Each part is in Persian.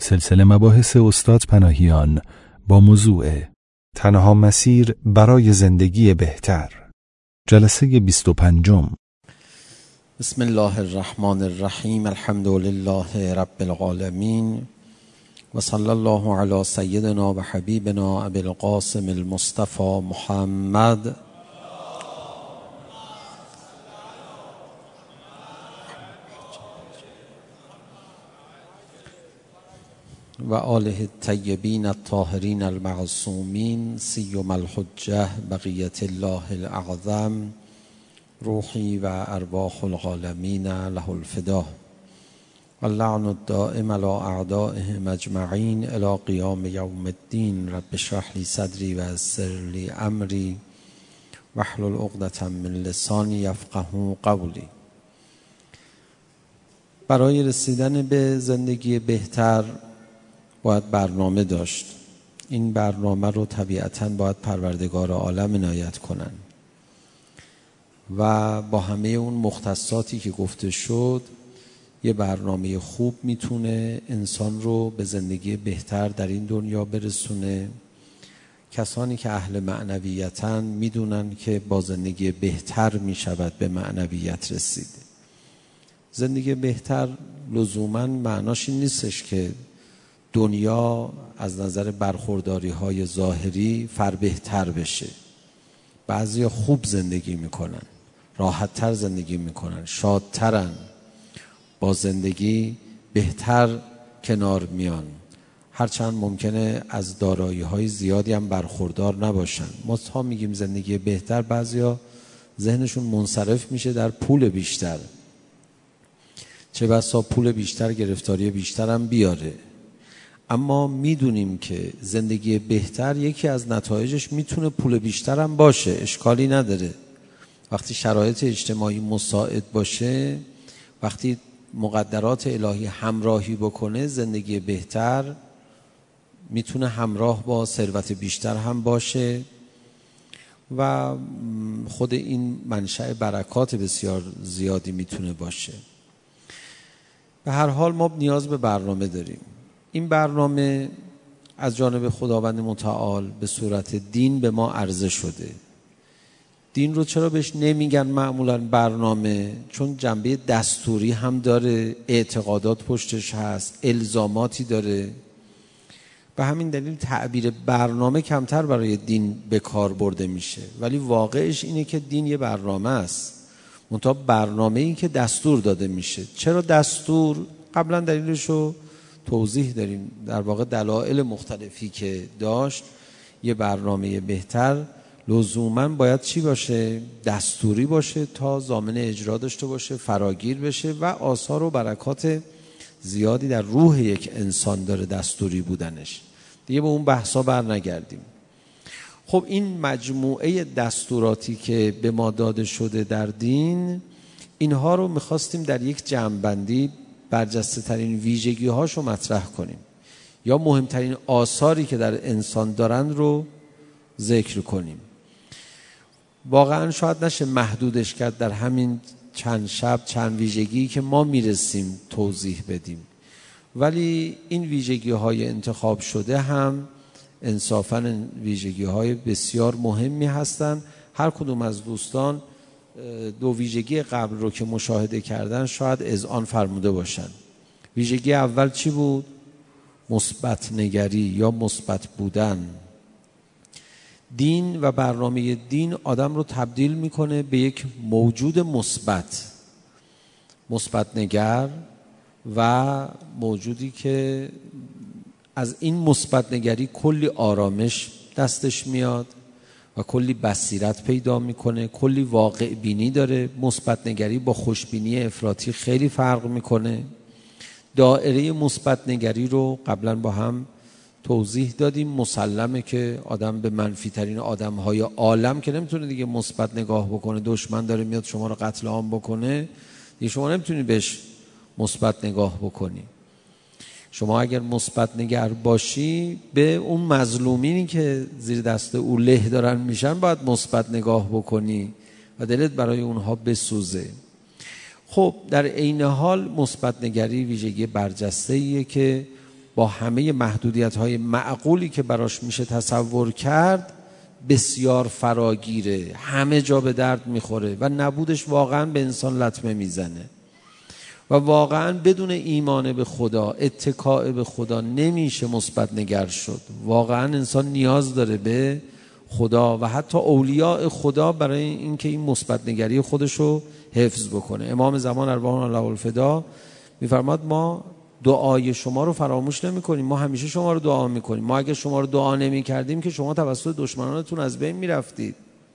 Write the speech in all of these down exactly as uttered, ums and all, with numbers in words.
سلسله مباحث استاد پناهیان با موضوع تنها مسیر برای زندگی بهتر، جلسه بیست و پنجم. بسم الله الرحمن الرحیم. الحمد لله رب العالمین و صلی الله علی سیدنا و حبیبنا ابی القاسم المصطفى محمد و آله الطیبین الطاهرین المعصومین سیما الحجة بقیة الله الاعظم روحی و ارواح العالمین له الفدا واللعن الدائم على اعدائهم اجمعین الی قیام یوم الدین. رب اشرح لی صدری و یسر لی امری واحلل عقدة من لسانی یفقهوا قولی. برای رسیدن به زندگی بهتر باید برنامه داشت. این برنامه رو طبیعتاً باید پروردگار عالم عنایت کنن و با همه اون مختصاتی که گفته شد یه برنامه خوب میتونه انسان رو به زندگی بهتر در این دنیا برسونه. کسانی که اهل معنویتن میدونن که با زندگی بهتر میشود به معنویت رسید. زندگی بهتر لزوماً معناش این نیستش که دنیا از نظر برخورداری های ظاهری فربهتر بشه. بعضیا خوب زندگی میکنن، راحتتر زندگی میکنن، شادترن، با زندگی بهتر کنار میان، هرچند ممکنه از دارایی های زیادی هم برخوردار نباشن. ما تا میگیم زندگی بهتر، بعضیا ذهنشون منصرف میشه در پول بیشتر، چه بسا پول بیشتر گرفتاری بیشتر هم بیاره. اما میدونیم که زندگی بهتر یکی از نتایجش میتونه پول بیشتر هم باشه، اشکالی نداره. وقتی شرایط اجتماعی مساعد باشه، وقتی مقدرات الهی همراهی بکنه، زندگی بهتر میتونه همراه با ثروت بیشتر هم باشه و خود این منشأ برکات بسیار زیادی میتونه باشه. به هر حال ما نیاز به برنامه داریم. این برنامه از جانب خداوند متعال به صورت دین به ما عرضه شده. دین رو چرا بهش نمیگن معمولا برنامه؟ چون جنبه دستوری هم داره، اعتقادات پشتش هست، الزاماتی داره. به همین دلیل تعبیر برنامه کمتر برای دین به کار برده میشه، ولی واقعش اینه که دین یه برنامه است، منتها برنامه این که دستور داده میشه. چرا دستور؟ قبلا دلیلشو توضیح داریم. در واقع دلایل مختلفی که داشت، یه برنامه بهتر لزوماً باید چی باشه؟ دستوری باشه تا ضامن اجرا داشته باشه، فراگیر بشه و آثار و برکات زیادی در روح یک انسان داره دستوری بودنش. دیگه به اون بحثا بر نگردیم. خب این مجموعه دستوراتی که به ما داده شده در دین، اینها رو میخواستیم در یک جمع‌بندی برجسته ترین ویژگی هاشو مطرح کنیم یا مهمترین آثاری که در انسان دارن رو ذکر کنیم. واقعا شاید نشه محدودش کرد در همین چند شب چند ویژگی که ما میرسیم توضیح بدیم، ولی این ویژگی های انتخاب شده هم انصافاً ویژگی های بسیار مهمی هستن. هر کدوم از دوستان دو ویژگی قبل رو که مشاهده کردن شاید اذعان فرموده باشن. ویژگی اول چی بود؟ مثبت نگری یا مثبت بودن. دین و برنامه دین آدم رو تبدیل میکنه به یک موجود مثبت، مثبت نگر و موجودی که از این مثبت نگری کلی آرامش دستش میاد و کلی بصیرت پیدا میکنه، کلی واقع بینی داره. مثبت نگری با خوشبینی افراطی خیلی فرق میکنه. دایره مثبت نگری رو قبلا با هم توضیح دادیم. مسلمه که آدم به منفی ترین آدم های عالم که نمیتونه دیگه مثبت نگاه بکنه، دشمن داره میاد شما رو قتل عام بکنه، دیگه شما نمیتونی بهش مثبت نگاه بکنی. شما اگر مثبت نگر باشی به اون مظلومینی که زیر دست او له دارن میشن باید مثبت نگاه بکنی و دلت برای اونها بسوزه. خب در عین حال مثبت نگری ویژگی برجسته‌ایه که با همه محدودیت‌های معقولی که براش میشه تصور کرد بسیار فراگیره، همه جا به درد میخوره و نبودش واقعا به انسان لطمه میزنه و واقعا بدون ایمان به خدا، اتکاء به خدا نمیشه مثبت نگر شد. واقعا انسان نیاز داره به خدا و حتی اولیاء خدا برای اینکه این مثبت نگری خودشو حفظ بکنه. امام زمان ارواح الله الفدا میفرماد ما دعای شما رو فراموش نمی کنیم، ما همیشه شما رو دعا می کنیم. ما اگه شما رو دعا نمی کردیم که شما توسط دشمنانتون از بین می رفتید.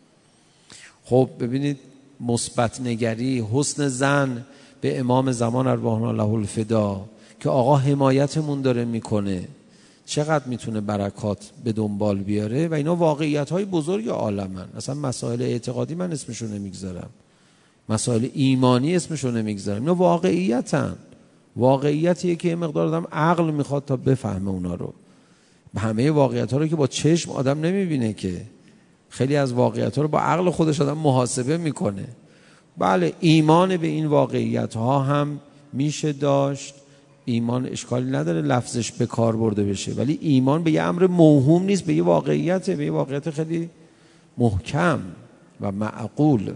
خب ببینید مثبت نگری، حسن ظن به امام زمان ارواح الله الفدا که آقا حمایتمون داره میکنه چقدر میتونه برکات به دنبال بیاره و اینا واقعیت های بزرگ عالمن. اصلا مسائل اعتقادی من اسمشو نمیگذارم، مسائل ایمانی اسمشو نمیگذارم، اینا واقعیتن. واقعیتیه که یه مقدار آدم عقل میخواد تا بفهمه اونا رو. همه واقعیت ها رو که با چشم آدم نمیبینه که، خیلی از واقعیت ها رو با عقل خودش آدم محاسبه میکنه. بله ایمان به این واقعیت ها هم میشه داشت، ایمان اشکالی نداره لفظش به کار برده بشه، ولی ایمان به یه امر موهوم نیست، به یه واقعیته، به یه واقعیت خیلی محکم و معقول.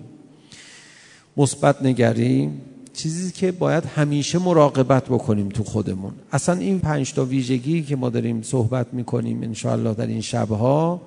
مثبت نگری چیزی که باید همیشه مراقبت بکنیم تو خودمون. اصلا این پنج تا ویژگی که ما داریم صحبت میکنیم انشاءالله در این شبها،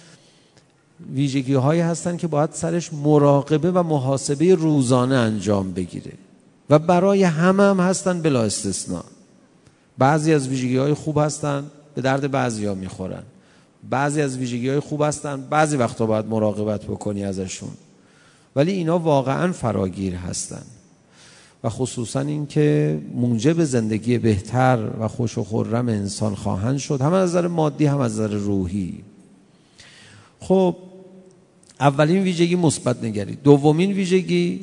ویژگی هایی هستن که باید سرش مراقبه و محاسبه روزانه انجام بگیره و برای همه هم هستن بلا استثناء. بعضی از ویژگی های خوب هستن به درد بعضی ها میخورن، بعضی از ویژگی های خوب هستن بعضی وقتا باید مراقبت بکنی ازشون، ولی اینا واقعا فراگیر هستن و خصوصا این که موجب زندگی بهتر و خوش و خرم انسان خواهند شد، هم از نظر مادی هم از نظر روحی. خب اولین ویژگی مثبت نگری. دومین ویژگی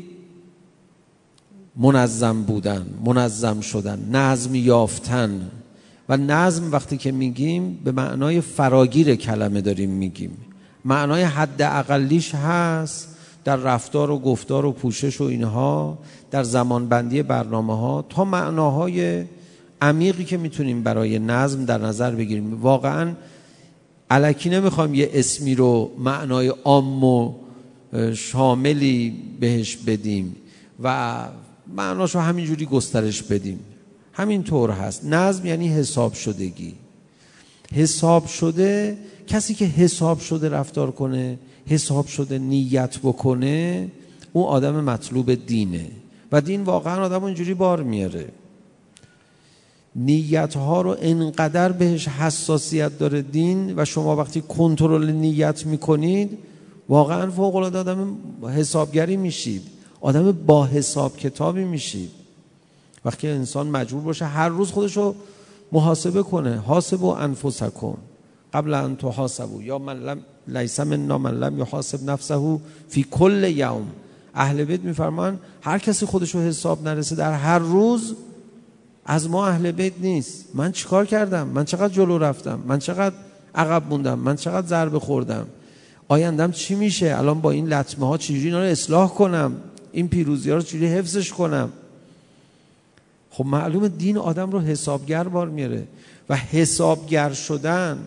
منظم بودن، منظم شدن، نظم یافتن. و نظم وقتی که میگیم به معنای فراگیر کلمه داریم میگیم، معنای حد اقلیش هست در رفتار و گفتار و پوشش و اینها، در زمانبندی برنامه ها، تا معناهای عمیقی که میتونیم برای نظم در نظر بگیریم. واقعا الکی نمیخوایم یه اسمی رو معنای عام و شاملی بهش بدیم و معناشو همینجوری گسترش بدیم. همین طور هست. نظم یعنی حساب شدگی. حساب شده، کسی که حساب شده رفتار کنه، حساب شده نیت بکنه، اون آدم مطلوب دینه و دین واقعا آدم اینجوری بار میاره. نیت ها رو انقدر بهش حساسیت داره دین و شما وقتی کنترل نیت میکنید واقعا فوق العاده آدم حسابگری میشید، آدم با حساب کتابی میشید. وقتی انسان مجبور باشه هر روز خودشو محاسبه کنه، حاسبوا انفسکم قبل ان تحاسبوا یا من لم لیس منا من لم یحاسب نفسه فی کل یوم. اهل بیت میفرمان هر کسی خودشو حساب نرسه در هر روز از ما اهل بیت نیست. من چیکار کردم؟ من چقدر جلو رفتم؟ من چقدر عقب موندم؟ من چقدر ضربه خوردم؟ آیندم چی میشه؟ الان با این لطمه ها چجوری اینا رو اصلاح کنم؟ این پیروزی ها رو چجوری حفظش کنم؟ خب معلومه دین آدم رو حسابگر بار میاره و حسابگر شدن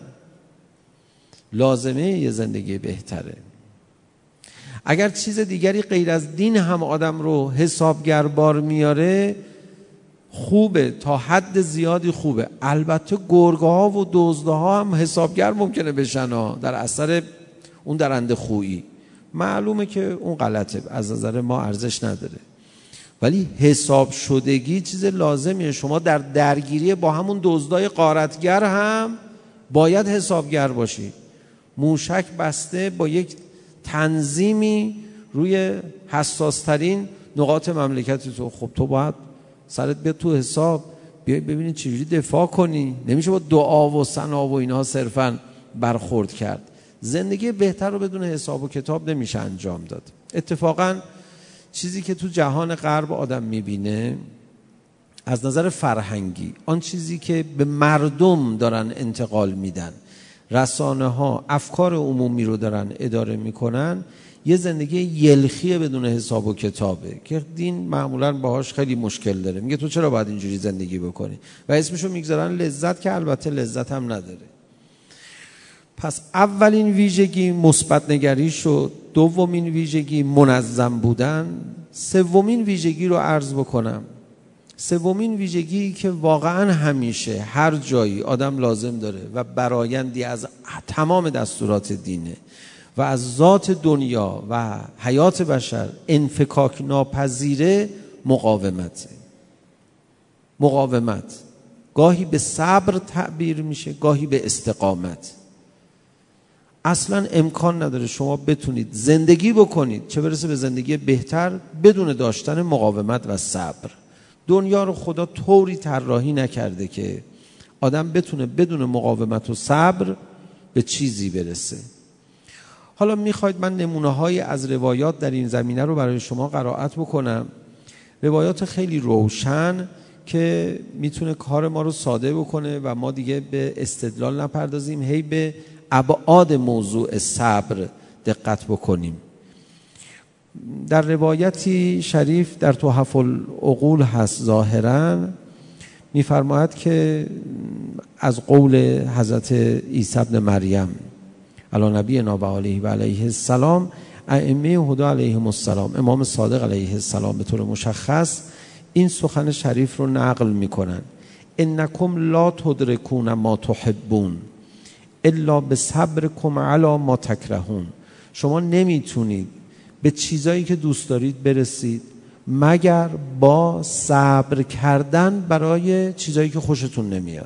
لازمه یه زندگی بهتره. اگر چیز دیگری غیر از دین هم آدم رو حسابگر بار میاره خوبه، تا حد زیادی خوبه. البته گرگه ها و دزده ها هم حسابگر ممکنه بشن ها در اثر اون درنده خویی. معلومه که اون غلطه، از نظر ما ارزش نداره، ولی حساب شدگی چیز لازمیه. شما در درگیری با همون دزدای غارتگر هم باید حسابگر باشی. موشک بسته با یک تنظیمی روی حساسترین نقاط مملکت تو، خب تو باید سرت بیاد تو حساب، بیای ببینید چجوری دفاع کنی. نمیشه با دعا و ثنا و اینها صرفا برخورد کرد. زندگی بهتر رو بدون حساب و کتاب نمیشه انجام داد. اتفاقا چیزی که تو جهان غرب آدم میبینه از نظر فرهنگی، آن چیزی که به مردم دارن انتقال میدن، رسانه ها افکار عمومی رو دارن اداره میکنن، یه زندگی یلخیه بدون حساب و کتابه که دین معمولاً باهاش خیلی مشکل داره. میگه تو چرا باید اینجوری زندگی بکنی و اسمشو میگذارن لذت، که البته لذت هم نداره. پس اولین ویژگی مثبت نگری شد، دومین ویژگی منظم بودن، سومین ویژگی رو عرض بکنم. سومین ویژگی که واقعا همیشه هر جایی آدم لازم داره و برآیندی از تمام دستورات دینه و از ذات دنیا و حیات بشر انفکاک ناپذیره، مقاومت. مقاومت گاهی به صبر تعبیر میشه، گاهی به استقامت. اصلا امکان نداره شما بتونید زندگی بکنید، چه برسه به زندگی بهتر، بدون داشتن مقاومت و صبر. دنیا رو خدا طوری طراحی نکرده که آدم بتونه بدون مقاومت و صبر به چیزی برسه. حالا میخواید من نمونه‌هایی از روایات در این زمینه رو برای شما قرائت بکنم، روایات خیلی روشن که میتونه کار ما رو ساده بکنه و ما دیگه به استدلال نپردازیم، هی به ابعاد موضوع صبر دقت بکنیم. در روایتی شریف در تحف العقول هست ظاهراً، میفرماید که از قول حضرت عیسی ابن مریم علی نبینا و علیه و علیه السلام، ائمه هدی علیهم السلام، امام صادق علیه السلام به طور مشخص این سخن شریف رو نقل میکنن: انکم لا تدرکون ما تحبون الا بصبرکم علی ما تکرهون. شما نمیتونید به چیزایی که دوست دارید برسید مگر با صبر کردن برای چیزایی که خوشتون نمیاد.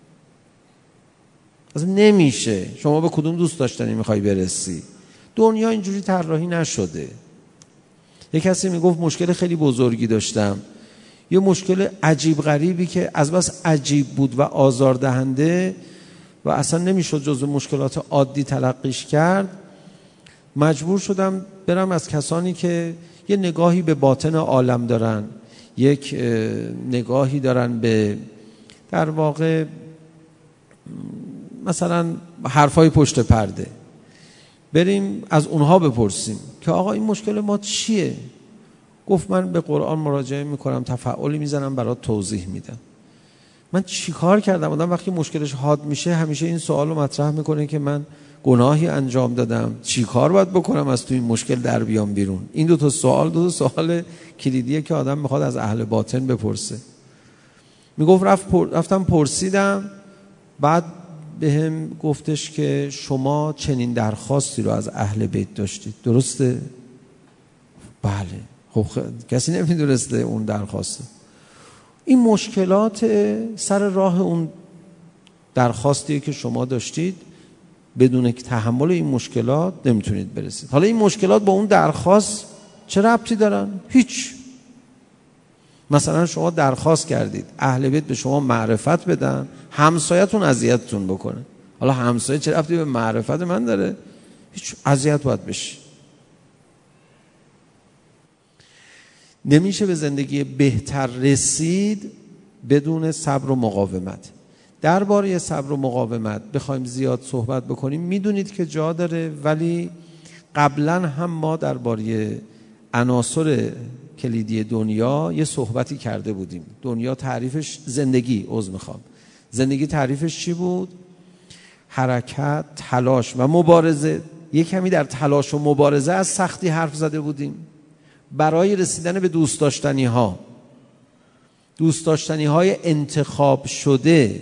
اصلا نمیشه. شما به کدوم دوست داشتنی میخوای برسی؟ دنیا اینجوری طراحی نشده. یک کسی میگفت مشکل خیلی بزرگی داشتم، یه مشکل عجیب غریبی که از بس عجیب بود و آزاردهنده و اصلا نمیشد جزو مشکلات عادی تلقیش کرد، مجبور شدم برم از کسانی که یه نگاهی به باطن عالم دارن، یک نگاهی دارن به در واقع مثلا حرفای پشت پرده، بریم از اونها بپرسیم که آقا این مشکل ما چیه؟ گفت من به قرآن مراجعه میکنم، تفعالی میزنم برات توضیح میدم. من چی کار کردم؟ آدم وقتی مشکلش حاد میشه همیشه این سوال رو مطرح میکنه که من گناهی انجام دادم، چی کار باید بکنم از تو این مشکل در بیام بیرون؟ این دو تا سوال دو تا سوال کلیدیه که آدم میخواد از اهل باطن بپرسه. میگفت رفت پر... رفتم پرسیدم، بعد بهم گفتش که شما چنین درخواستی رو از اهل بیت داشتید، درسته؟ بله. خب خ... کسی نمیدونسته اون درخواسته. این مشکلات سر راه اون درخواستی که شما داشتید، بدون تحمل این مشکلات نمیتونید برسید. حالا این مشکلات با اون درخواست چه ربطی دارن؟ هیچ. مثلا شما درخواست کردید اهل بیت به شما معرفت بدن، همسایتون اذیتتون بکنه. حالا همسایه چه ربطی به معرفت من داره؟ هیچ. اذیت باید بشه. نمیشه به زندگی بهتر رسید بدون صبر و مقاومت. درباره صبر و مقاومت بخوایم زیاد صحبت بکنیم میدونید که جا داره، ولی قبلا هم ما درباره عناصر کلیدی دنیا یه صحبتی کرده بودیم. دنیا تعریفش زندگی، عذر میخوام، زندگی تعریفش چی بود؟ حرکت، تلاش و مبارزه. یه کمی در تلاش و مبارزه از سختی حرف زده بودیم برای رسیدن به دوست داشتنی ها، دوست داشتنی های انتخاب شده.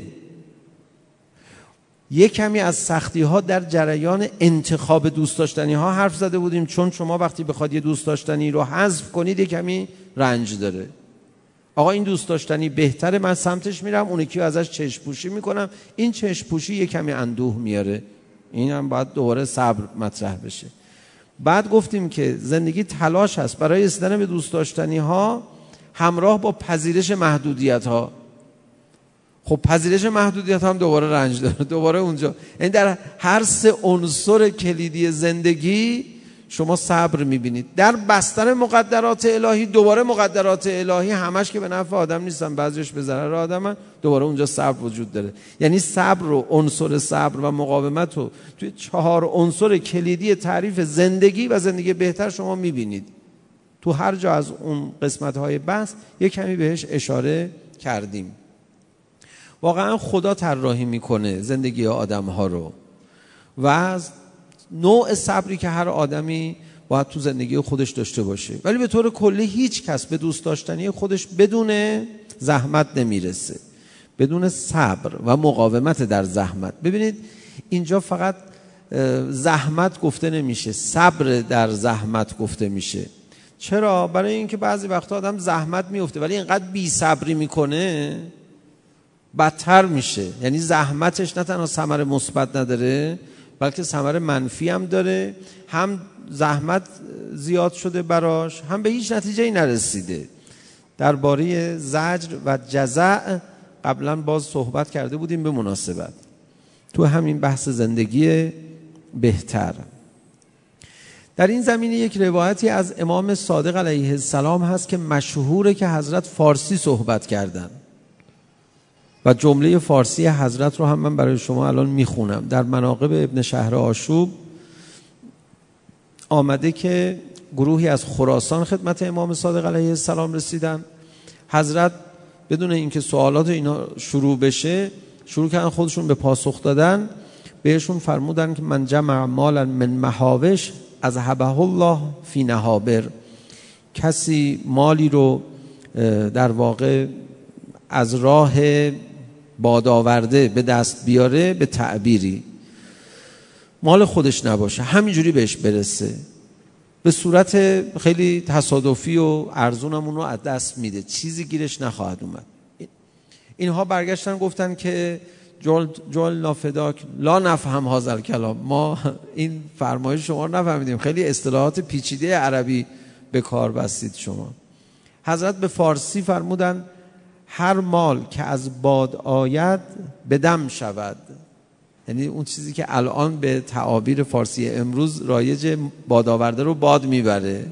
یک کمی از سختی ها در جریان انتخاب دوست داشتنی ها حرف زده بودیم، چون شما وقتی بخواد یه دوست داشتنی رو حذف کنید یک کمی رنج داره. آقا این دوست داشتنی بهتره، من سمتش میرم، اون یکی ازش چشم پوشی میکنم، این چشم پوشی یک کمی اندوه میاره، این هم باید دوباره صبر مطرح بشه. بعد گفتیم که زندگی تلاش هست برای رسیدن به دوست داشتنی ها همراه با پذیرش محدودیت ها. خب پذیرش محدودیت هم دوباره رنج داره، دوباره اونجا. این در هر سه عنصر کلیدی زندگی شما صبر میبینید. در بستر مقدرات الهی دوباره مقدرات الهی همش که به نفع آدم نیستن، بعضیش به ضرر آدمن، دوباره اونجا صبر وجود داره. یعنی صبر و عنصر صبر و مقاومت رو توی چهار عنصر کلیدی تعریف زندگی و زندگی بهتر شما میبینید. تو هر جا از اون قسمت‌های بحث یک کمی بهش اشاره کردیم. واقعا خدا طراحی میکنه زندگی آدم‌ها رو و از نوع صبری که هر آدمی باید تو زندگی خودش داشته باشه، ولی به طور کلی هیچ کس به دوست داشتنی خودش بدون زحمت نمیرسه، بدون صبر و مقاومت در زحمت. ببینید اینجا فقط زحمت گفته نمیشه، صبر در زحمت گفته میشه. چرا؟ برای اینکه بعضی وقتا آدم زحمت میفته ولی اینقدر بی صبری میکنه بدتر میشه. یعنی زحمتش نه تنها ثمر مثبت نداره بلکه ثمر منفی هم داره، هم زحمت زیاد شده براش، هم به هیچ نتیجه‌ای نرسیده. درباره زجر و جزع قبلا باز صحبت کرده بودیم به مناسبت تو همین بحث زندگی بهتر. در این زمینه یک روایتی از امام صادق علیه السلام هست که مشهوره که حضرت فارسی صحبت کردن و جمله فارسی حضرت رو هم من برای شما الان میخونم. در مناقب ابن شهر آشوب آمده که گروهی از خراسان خدمت امام صادق علیه السلام رسیدن. حضرت بدون اینکه سوالات اینا شروع بشه شروع کردن خودشون به پاسخ دادن. بهشون فرمودن که من جمع مالا من محاوش از هبه الله فی نهابر، کسی مالی رو در واقع از راه بادآورده به دست بیاره، به تعبیری مال خودش نباشه، همینجوری بهش برسه، به صورت خیلی تصادفی و ارزونمون رو از دست میده، چیزی گیرش نخواهد اومد. اینها برگشتن گفتن که جل جل نافداک لا نفهم هذا کلام، ما این فرمایش شما رو نفهمیدیم، خیلی اصطلاحات پیچیده عربی به کار بستید شما. حضرت به فارسی فرمودن هر مال که از باد آید به دم شود. یعنی اون چیزی که الان به تعابیر فارسی امروز رایج باد آورده رو باد میبره.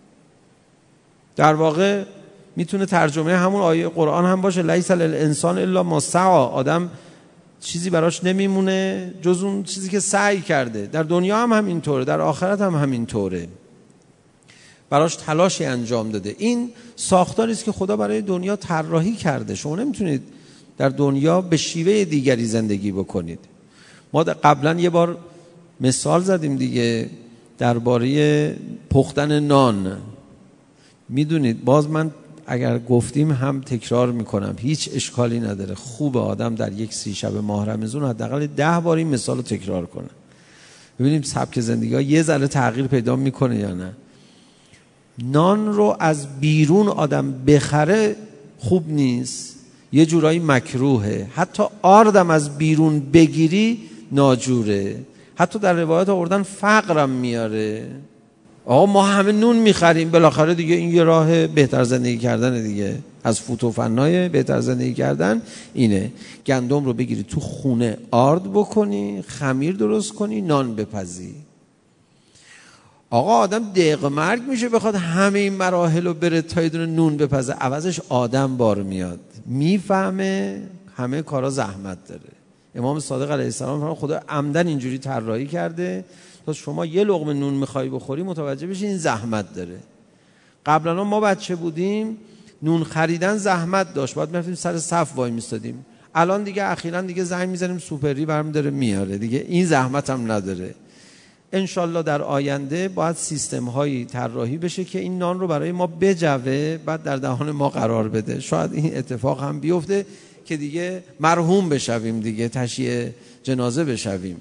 در واقع میتونه ترجمه همون آیه قرآن هم باشه لیس للانسان الا ما سعی. آدم چیزی براش نمیمونه جز اون چیزی که سعی کرده. در دنیا هم همینطوره، در آخرت هم همینطوره، براش تلاشی انجام داده. این ساختاری است که خدا برای دنیا طراحی کرده. شما نمیتونید در دنیا به شیوه دیگری زندگی بکنید. ما قبلا یه بار مثال زدیم دیگه درباره پختن نان. میدونید باز من اگر گفتیم هم تکرار میکنم، هیچ اشکالی نداره. خوب آدم در یک سی شب ماه رمضان حداقل ده بار این مثال رو تکرار کنه، ببینیم سبک زندگی ها یه ذره تغییر پیدا میکنه یا نه. نان رو از بیرون آدم بخره خوب نیست، یه جورایی مکروهه. حتی آردم از بیرون بگیری ناجوره. حتی در روایات آوردن فقرم میاره. آقا ما همه نون میخریم، بالاخره دیگه این یه راه بهتر زندگی کردن دیگه، از فوت و فنای بهتر زندگی کردن اینه. گندم رو بگیری تو خونه آرد بکنی، خمیر درست کنی، نان بپزی. آقا آدم دق مرگ میشه بخواد همه این مراحل رو بره تا یه دونه نون بپزه، عوضش آدم بار میاد، میفهمه همه کارا زحمت داره. امام صادق علیه السلام فرمود خدا عمدن اینجوری طراحی کرده تا شما یه لقمه نون میخوای بخوری متوجه بشی این زحمت داره. قبلا ما بچه بودیم نون خریدن زحمت داشت، باید میرفتیم سر صف وای میستادیم. الان دیگه اخیراً دیگه زنگ میزنیم سوپری برمی داره میاره دیگه، این زحمت هم نداره. انشالله در آینده باید سیستم هایی طراحی بشه که این نان رو برای ما بجوه بعد در دهان ما قرار بده. شاید این اتفاق هم بیفته که دیگه مرحوم بشویم، دیگه تشییع جنازه بشویم.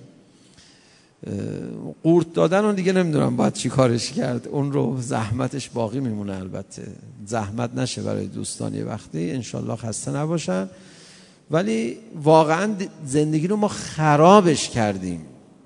قورت دادن رو دیگه نمیدونم باید چی کارش کرد، اون رو زحمتش باقی میمونه. البته زحمت نشه برای دوستان یه وقتی، انشالله خسته نباشن. ولی واقعا زندگی رو ما خرابش کردیم.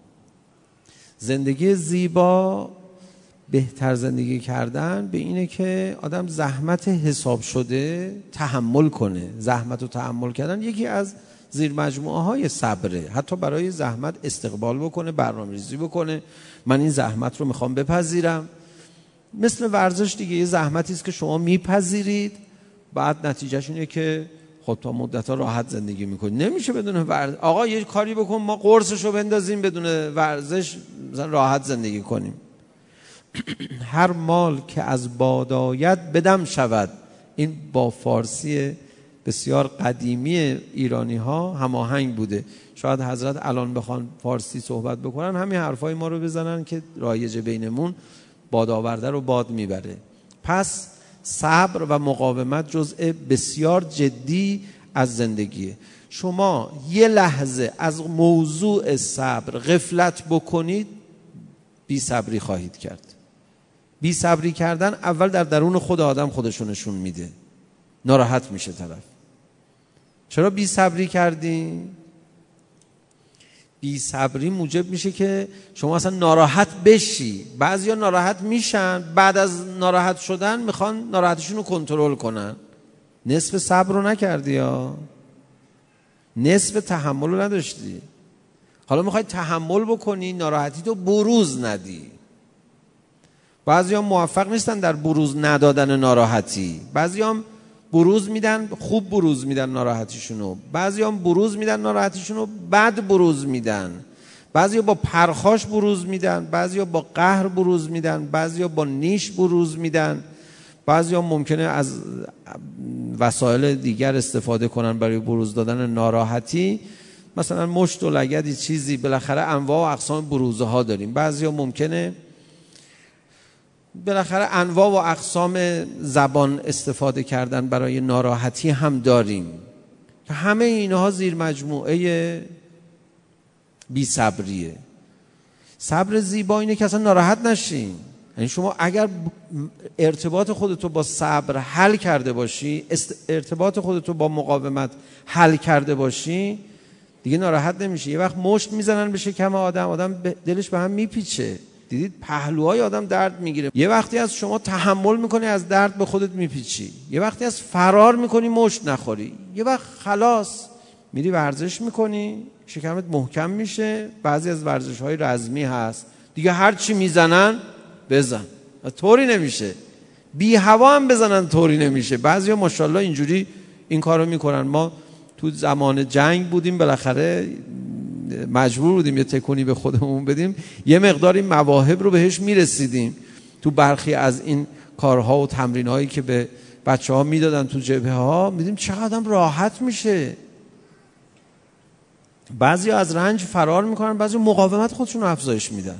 زندگی زیبا، بهتر زندگی کردن به اینه که آدم زحمت حساب شده تحمل کنه. زحمت رو تحمل کردن یکی از زیر مجموعه های صبره. حتی برای زحمت استقبال بکنه، برنامه‌ریزی بکنه، من این زحمت رو میخوام بپذیرم. مثل ورزش دیگه، یه زحمتی است که شما میپذیرید، بعد نتیجهش اینه که خب تا مدت‌ها راحت زندگی میکنید. نمیشه بدون ورزش آقا یه کاری بکن ما قرصشو بندازیم بدون ورزش مثلا راحت زندگی کنیم. هر مال که از باد آید بدم شود. این با فارسی بسیار قدیمی ایرانی ها هماهنگ بوده. شاید حضرت الان بخوان فارسی صحبت بکنن همین حرفای ما رو بزنن که رایج بینمون، باد آورده رو باد میبره. پس صبر و مقاومت جزء بسیار جدی از زندگیه. شما یه لحظه از موضوع صبر غفلت بکنید بی صبری خواهید کرد. بی صبری کردن اول در درون خود آدم خودشو نشون میده، ناراحت میشه طرف. چرا بی صبری کردی؟ بی صبری موجب میشه که شما اصلا ناراحت بشی. بعضیا ناراحت میشن، بعد از ناراحت شدن میخوان ناراحتیشون رو کنترل کنن. نصف صبر رو نکردی یا نصف تحمل رو نداشتی. حالا میخوای تحمل بکنی، ناراحتی تو بروز ندی. بعضیا موفق نیستن در بروز ندادن ناراحتی. بعضیا بروز میدن، خوب بروز میدن ناراحتیشونو. بعضیا بروز میدن ناراحتیشونو بد بروز میدن. بعضیا با پرخاش بروز میدن، بعضیا با قهر بروز میدن، بعضیا با نیش بروز میدن. بعضیا ممکنه از وسایل دیگر استفاده کنن برای بروز دادن ناراحتی، مثلا مشت و لگدی چیزی. بالاخره انواع و اقسام بروزه ها داریم. بعضیا ممکنه بالاخره انواع و اقسام زبان استفاده کردن برای ناراحتی هم داریم که همه اینها زیر مجموعه بی صبریه. صبر زیبا اینه که اصلا ناراحت نشین. یعنی شما اگر ارتباط خودتو با صبر حل کرده باشی، ارتباط خودتو با مقاومت حل کرده باشی، دیگه ناراحت نمیشه. یه وقت مشت میزنن به شکم آدم، آدم دلش به هم میپیچه. دیدید پهلوهای آدم درد میگیره. یه وقتی از شما تحمل میکنی از درد به خودت میپیچی، یه وقتی از فرار میکنی مشت نخوری، یه وقت خلاص میری ورزش میکنی شکمت محکم میشه. بعضی از ورزش های رزمی هست دیگه هر چی میزنن بزن طوری نمیشه، بی هوا هم بزنن طوری نمیشه. بعضیا ماشاءالله اینجوری این کارو میکنن. ما تو زمان جنگ بودیم، بالاخره مجبور بودیم یه تکونی به خودمون بدیم، یه مقدار این مواهب رو بهش میرسیدیم. تو برخی از این کارها و تمرینایی که به بچه ها میدادن تو جبهه ها، میدیم چقدر آدم راحت میشه. بعضی از رنج فرار میکنن، بعضی مقاومت خودشون رو افزایش میدن.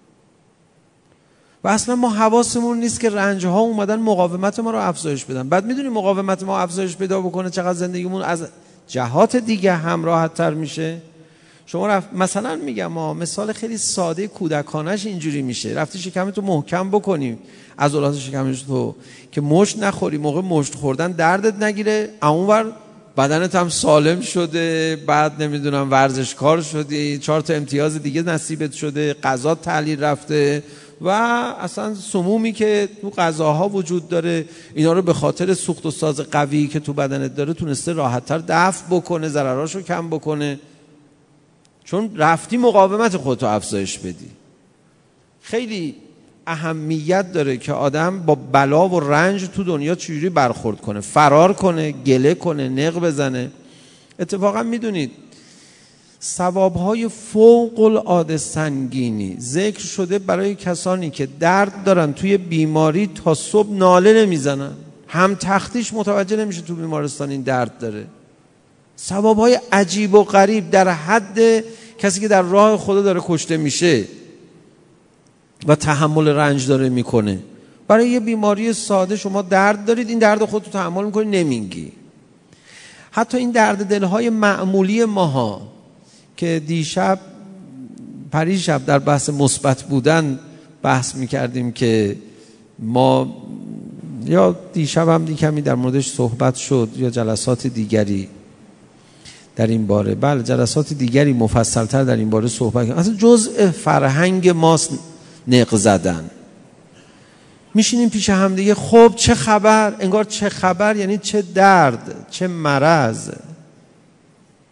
و اصلا ما حواسمون نیست که رنج ها اومدن مقاومت ما رو افزایش بدن. بعد میدونی مقاومت ما افزایش پیدا بکنه چقدر زندگیمون از جهات دیگه هم راحت تر میشه. شما رفت مثلا میگم ما مثال خیلی ساده کودکانش اینجوری میشه، رفتی شکمتو محکم بکنی از اولاد شکمش تو که مشت نخوری، موقع مشت خوردن دردت نگیره، اونور بدنت هم سالم شده، بعد نمیدونم ورزشکار شدی، چهار تا امتیاز دیگه نصیبت شده، غذا تحلیل رفته و اصلا سمومی که تو غذاها وجود داره اینا رو به خاطر سوخت و ساز قوی که تو بدنت داره تونسته راحت‌تر دفع بکنه، ضرراشو کم بکنه، چون رفتی مقاومت خودتو افزایش بدی. خیلی اهمیت داره که آدم با بلا و رنج تو دنیا چجوری برخورد کنه، فرار کنه، گله کنه، نق بزنه. اتفاقا میدونید ثوابهای فوق العاده سنگینی ذکر شده برای کسانی که درد دارن توی بیماری تا صبح ناله نمیزنن، هم تختیش متوجه نمیشه تو بیمارستان این درد داره. ثوابهای عجیب و غریب در حد کسی که در راه خدا داره کشته میشه و تحمل رنج داره میکنه. برای یه بیماری ساده شما درد دارید، این درد خودتو تحمل میکنی نمیگی. حتی این درد دلهای معمولی ماها که دیشب پریشب در بحث مثبت بودن بحث میکردیم که ما، یا دیشب هم دی کمی در موردش صحبت شد یا جلسات دیگری در این باره، بله جلسات دیگری مفصلتر در این باره صحبت کردیم. اصلا جزء فرهنگ ماست نق زدن. میشینیم پیش هم دیگه، خب چه خبر؟ انگار چه خبر یعنی چه درد، چه مرض.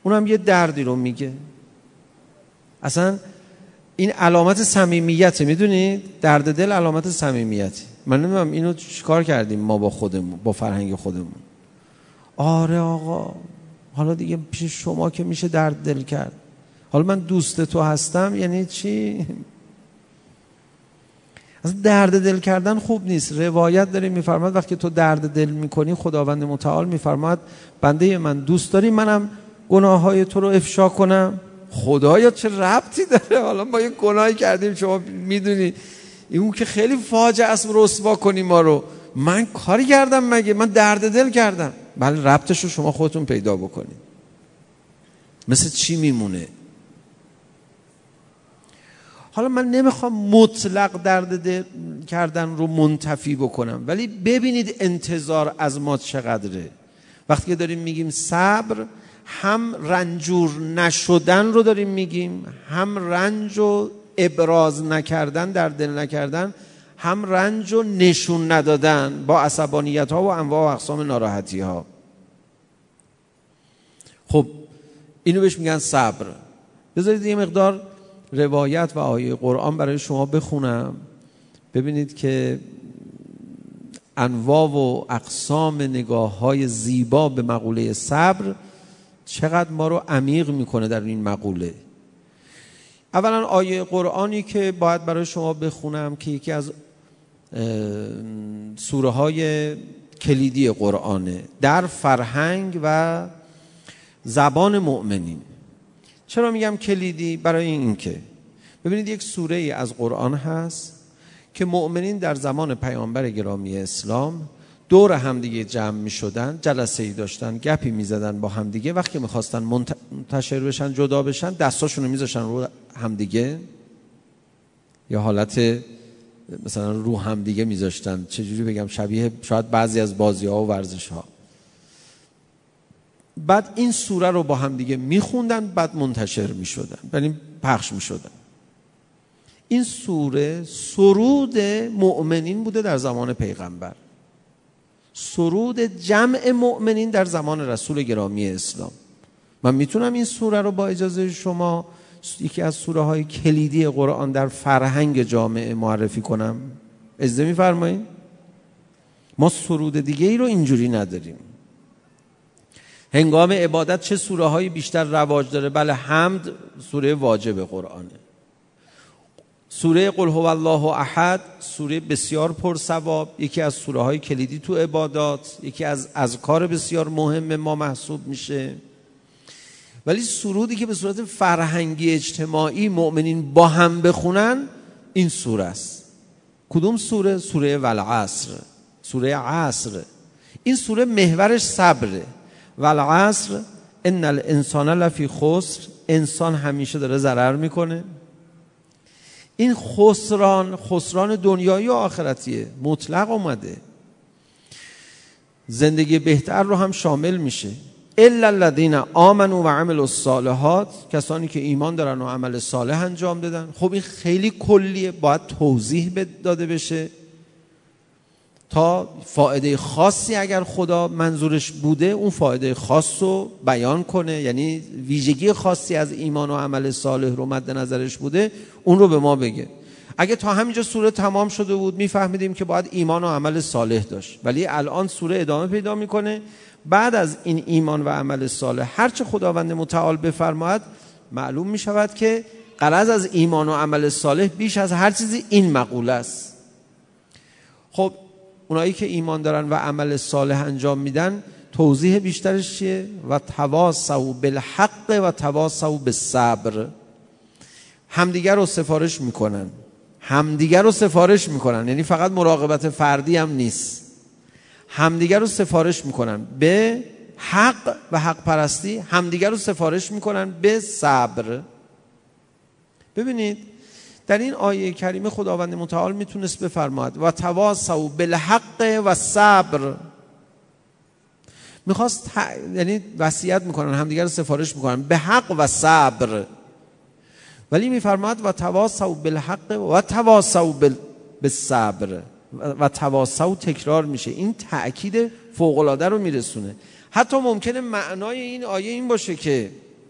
اونم یه دردی رو میگه. اصلا این علامت صمیمیته، میدونید درد دل علامت صمیمیته. من نمیدونم اینو چیکار کردیم ما با خودمون، با فرهنگ خودمون. آره آقا حالا دیگه پیش شما که میشه درد دل کرد، حالا من دوست تو هستم یعنی چی؟ از درد دل کردن خوب نیست. روایت داره میفرماد وقتی تو درد دل میکنی خداوند متعال میفرماد بنده من دوست داری منم گناههای تو رو افشا کنم؟ خدایا چه ربطی داره؟ حالا ما یه گناهی کردیم شما میدونی اون که خیلی فاجعه است رسوا کنی ما رو. من کاری کردم مگه؟ من درد دل کردم. بله ربطش رو شما خودتون پیدا بکنید. مثل چی میمونه؟ حالا من نمیخوام مطلق درد دل کردن رو منتفی بکنم، ولی ببینید انتظار از ما چقدره. وقتی که داریم میگیم صبر، هم رنجور نشدن رو داریم میگیم، هم رنج و ابراز نکردن، در دل نکردن، هم رنج و نشون ندادن با عصبانیت ها و انواع و اقسام ناراحتی ها. خب اینو بهش میگن صبر. بذارید یه مقدار روایت و آیه قرآن برای شما بخونم ببینید که انواع و اقسام نگاه های زیبا به مقوله صبر چقدر ما رو عمیق میکنه در این مقوله. اولا آیه قرآنی که باید برای شما بخونم که یکی از سوره های کلیدی قرآنه در فرهنگ و زبان مؤمنین. چرا میگم کلیدی؟ برای این که ببینید یک سوره ای از قرآن هست که مؤمنین در زمان پیامبر گرامی اسلام دور همدیگه جمع می شدن، جلسه ای داشتن، گپی می زدن با همدیگه. وقتی میخواستن منتشر بشن، جدا بشن، دستاشون رو می زشن رو همدیگه یا حالت مثلا رو همدیگه می زشتن، چجوری بگم، شبیه شاید بعضی از بازی ها و ورزش ها. بعد این سوره رو با همدیگه می خوندن، بعد منتشر می شدن، یعنی پخش می شدن. این سوره سرود مؤمنین بوده در زمان پیغمبر، سرود جمع مؤمنین در زمان رسول گرامی اسلام. من میتونم این سوره رو با اجازه شما یکی از سوره های کلیدی قرآن در فرهنگ جامعه معرفی کنم؟ اجازه میفرمایید؟ ما سرود دیگه ای رو اینجوری نداریم. هنگام عبادت چه سوره هایی بیشتر رواج داره؟ بله حمد سوره واجب قرآنه. سوره قل هو الله احد سوره بسیار پرثواب، یکی از سوره های کلیدی تو عبادات، یکی از اذکار بسیار مهم ما محسوب میشه. ولی سرودی که به صورت فرهنگی اجتماعی مؤمنین با هم بخونن این سوره است. کدوم سوره؟ سوره والعصر، سوره عصر. این سوره محورش صبره. والعصر ان الانسان لفی خسر، انسان همیشه داره ضرر میکنه. این خسران خسران دنیایی و آخرتیه، مطلق اومده. زندگی بهتر رو هم شامل میشه. الا الذین آمنوا و عملوا الصالحات، کسانی که ایمان دارن و عمل صالح انجام دادن. خب این خیلی کلیه، باید توضیح داده بشه تا فایده خاصی اگر خدا منظورش بوده اون فایده خاص رو بیان کنه، یعنی ویژگی خاصی از ایمان و عمل صالح رو مد نظرش بوده اون رو به ما بگه. اگه تا همینجا سوره تمام شده بود میفهمیدیم که باید ایمان و عمل صالح داشت، ولی الان سوره ادامه پیدا میکنه. بعد از این ایمان و عمل صالح هرچه خداوند متعال بفرماید معلوم میشود که غرض از ایمان و عمل صالح بیش از هر چیزی این مقوله است. خب اونایی که ایمان دارن و عمل صالح انجام میدن توضیح بیشترش چیه؟ و تواصوا بالحق و تواصوا بالصبر. همدیگر رو سفارش میکنن، همدیگر رو سفارش میکنن، یعنی فقط مراقبت فردی هم نیست، همدیگر رو سفارش میکنن به حق و حق پرستی، همدیگر رو سفارش میکنن به صبر. ببینید در این آیه کریمه خداوند متعال میتونست بفرماید و تواصوا بالحق و صبر. میخواست ح... یعنی وصیت میکنن، همدیگر رو سفارش میکنن به حق و صبر، ولی میفرماید و تواصوا بالحق و تواصوا بال... بالصبر. و تواصوا تکرار میشه، این تأکید فوق العاده رو میرسونه. حتی ممکنه معنای این آیه این باشه که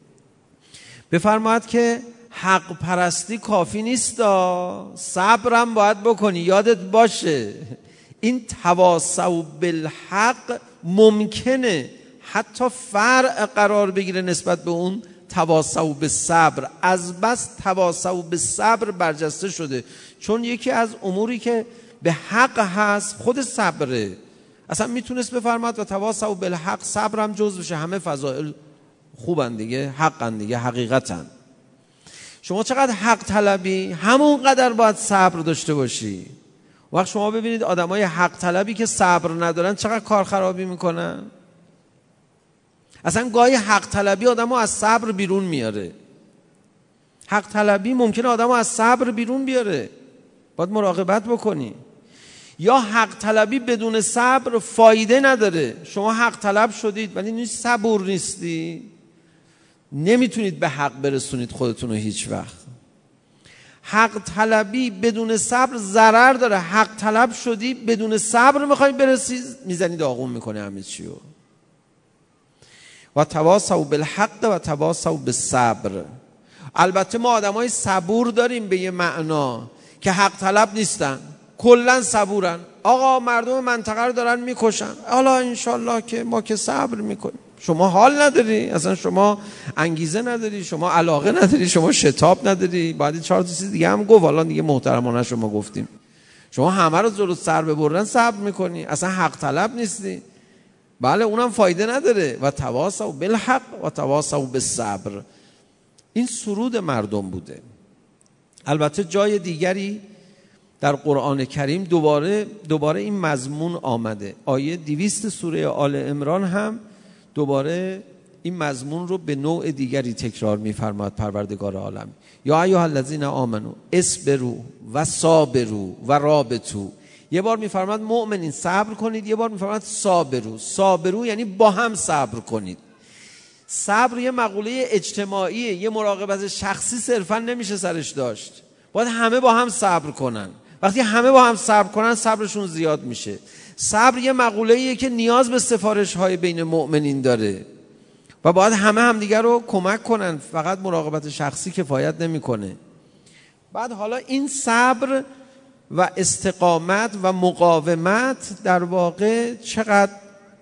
بفرماید که حق پرستی کافی نیست، صبرم باید بکنی. یادت باشه این تواصوا بالحق ممکنه حتی فرع قرار بگیره نسبت به اون تواصوا بالصبر، از بس تواصوا بالصبر برجسته شده، چون یکی از اموری که به حق هست خود صبره. اصلا میتونست بفرماد و تواصوا بالحق، صبرم جز بشه، همه فضائل خوبن دیگه، حقن دیگه، حقیقتن. شما چقدر حق طلبی همون قدر باید صبر داشته باشی. وقت شما ببینید آدمای حق طلبی که صبر ندارن چقدر کار خرابی میکنن. اصلا گاهی حق طلبی آدمو از صبر بیرون میاره. حق طلبی ممکنه آدمو از صبر بیرون بیاره، باید مراقبت بکنی. یا حق طلبی بدون صبر فایده نداره. شما حق طلب شدید ولی نیست صبور نیستی، نمیتونید به حق برسونید خودتون رو هیچ وقت. حق طلبی بدون صبر ضرر داره. حق طلب شدی بدون صبر میخوای برسی، میزنی داغون میکنه همه چی رو. و تواصوا بالحق و تواصوا بالصبر. البته ما آدمای صبور داریم به یه معنا که حق طلب نیستن، کلا صبورن. آقا مردم منطقه رو دارن میکشن، حالا انشالله که ما که صبر میکنیم. شما حال نداری، اصلا شما انگیزه نداری، شما علاقه نداری، شما شتاب نداری. بعد چهار تا چیز دیگه هم گفت، حالا دیگه محترمانه شما گفتیم. شما همه رو زور سر ببرن صبر میکنی، اصلا حق طلب نیستی. بله اونم فایده نداره. و تواصوا بالحق و تواصوا بالصبر. این سرود مردم بوده. البته جای دیگری در قرآن کریم دوباره دوباره این مضمون آمده. آیه دویست سوره آل عمران هم دوباره این مضمون رو به نوع دیگری تکرار می‌فرماید پروردگار عالم. یا ایها الذین آمنو اصبروا و صابروا و رابطوا. یه بار می‌فرماید مؤمنین صبر کنید، یه بار می‌فرماید صابروا. صابروا یعنی با هم صبر کنید. صبر یه مقوله اجتماعیه، یه مراقبت شخصی صرفا نمیشه سرش داشت. باید همه با هم صبر کنن. وقتی همه با هم صبر کنن صبرشون زیاد میشه. صبر یه مقوله‌ایه که نیاز به سفارش‌های بین مؤمنین داره و باید همه همدیگر رو کمک کنن. فقط مراقبت شخصی کفایت نمیکنه. بعد حالا این صبر و استقامت و مقاومت در واقع چقدر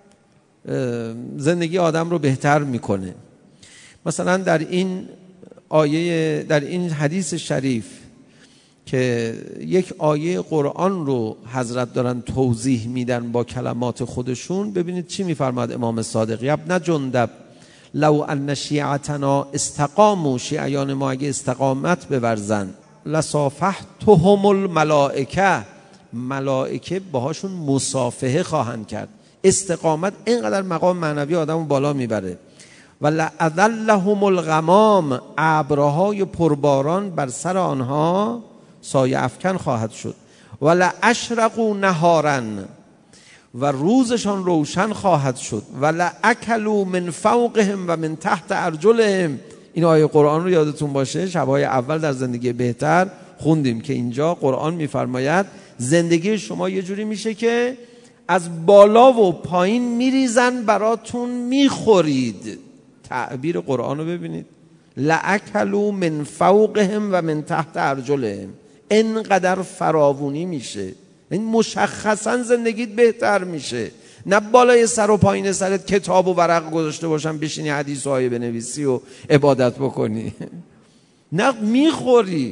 زندگی آدم رو بهتر میکنه. مثلا در این آیه، در این حدیث شریف که یک آیه قرآن رو حضرت دارن توضیح میدن با کلمات خودشون، ببینید چی میفرماد امام صادق: ابن جندب لو ان شیعتنا استقاموا، شیعیان ما اگه استقامت بورزن، لصافحتهم الملائکه، ملائکه باهاشون مصافحه خواهند کرد. استقامت اینقدر مقام معنوی آدمو بالا میبره. و لأذلهم الغمام، ابرهای پرباران بر سر آنها سایه افکن خواهد شد. و لاشرقوا نهارا، و روزشان روشن خواهد شد. و لاکلوا من فوقهم و من تحت ارجلهم. این آیه قرآن رو یادتون باشه، شبهای اول در زندگی بهتر خوندیم که اینجا قرآن میفرماید زندگی شما یه جوری میشه که از بالا و پایین میریزن براتون میخورید. تعبیر قرآن رو ببینید: لأکلوا من فوقهم و من تحت ارجلهم. اینقدر فراوونی میشه، این مشخصا زندگیت بهتر میشه. نه بالای سر و پایین سرت کتاب و ورق گذاشته باشن بشینی حدیث و آیه بنویسی و عبادت بکنی. نه، میخوری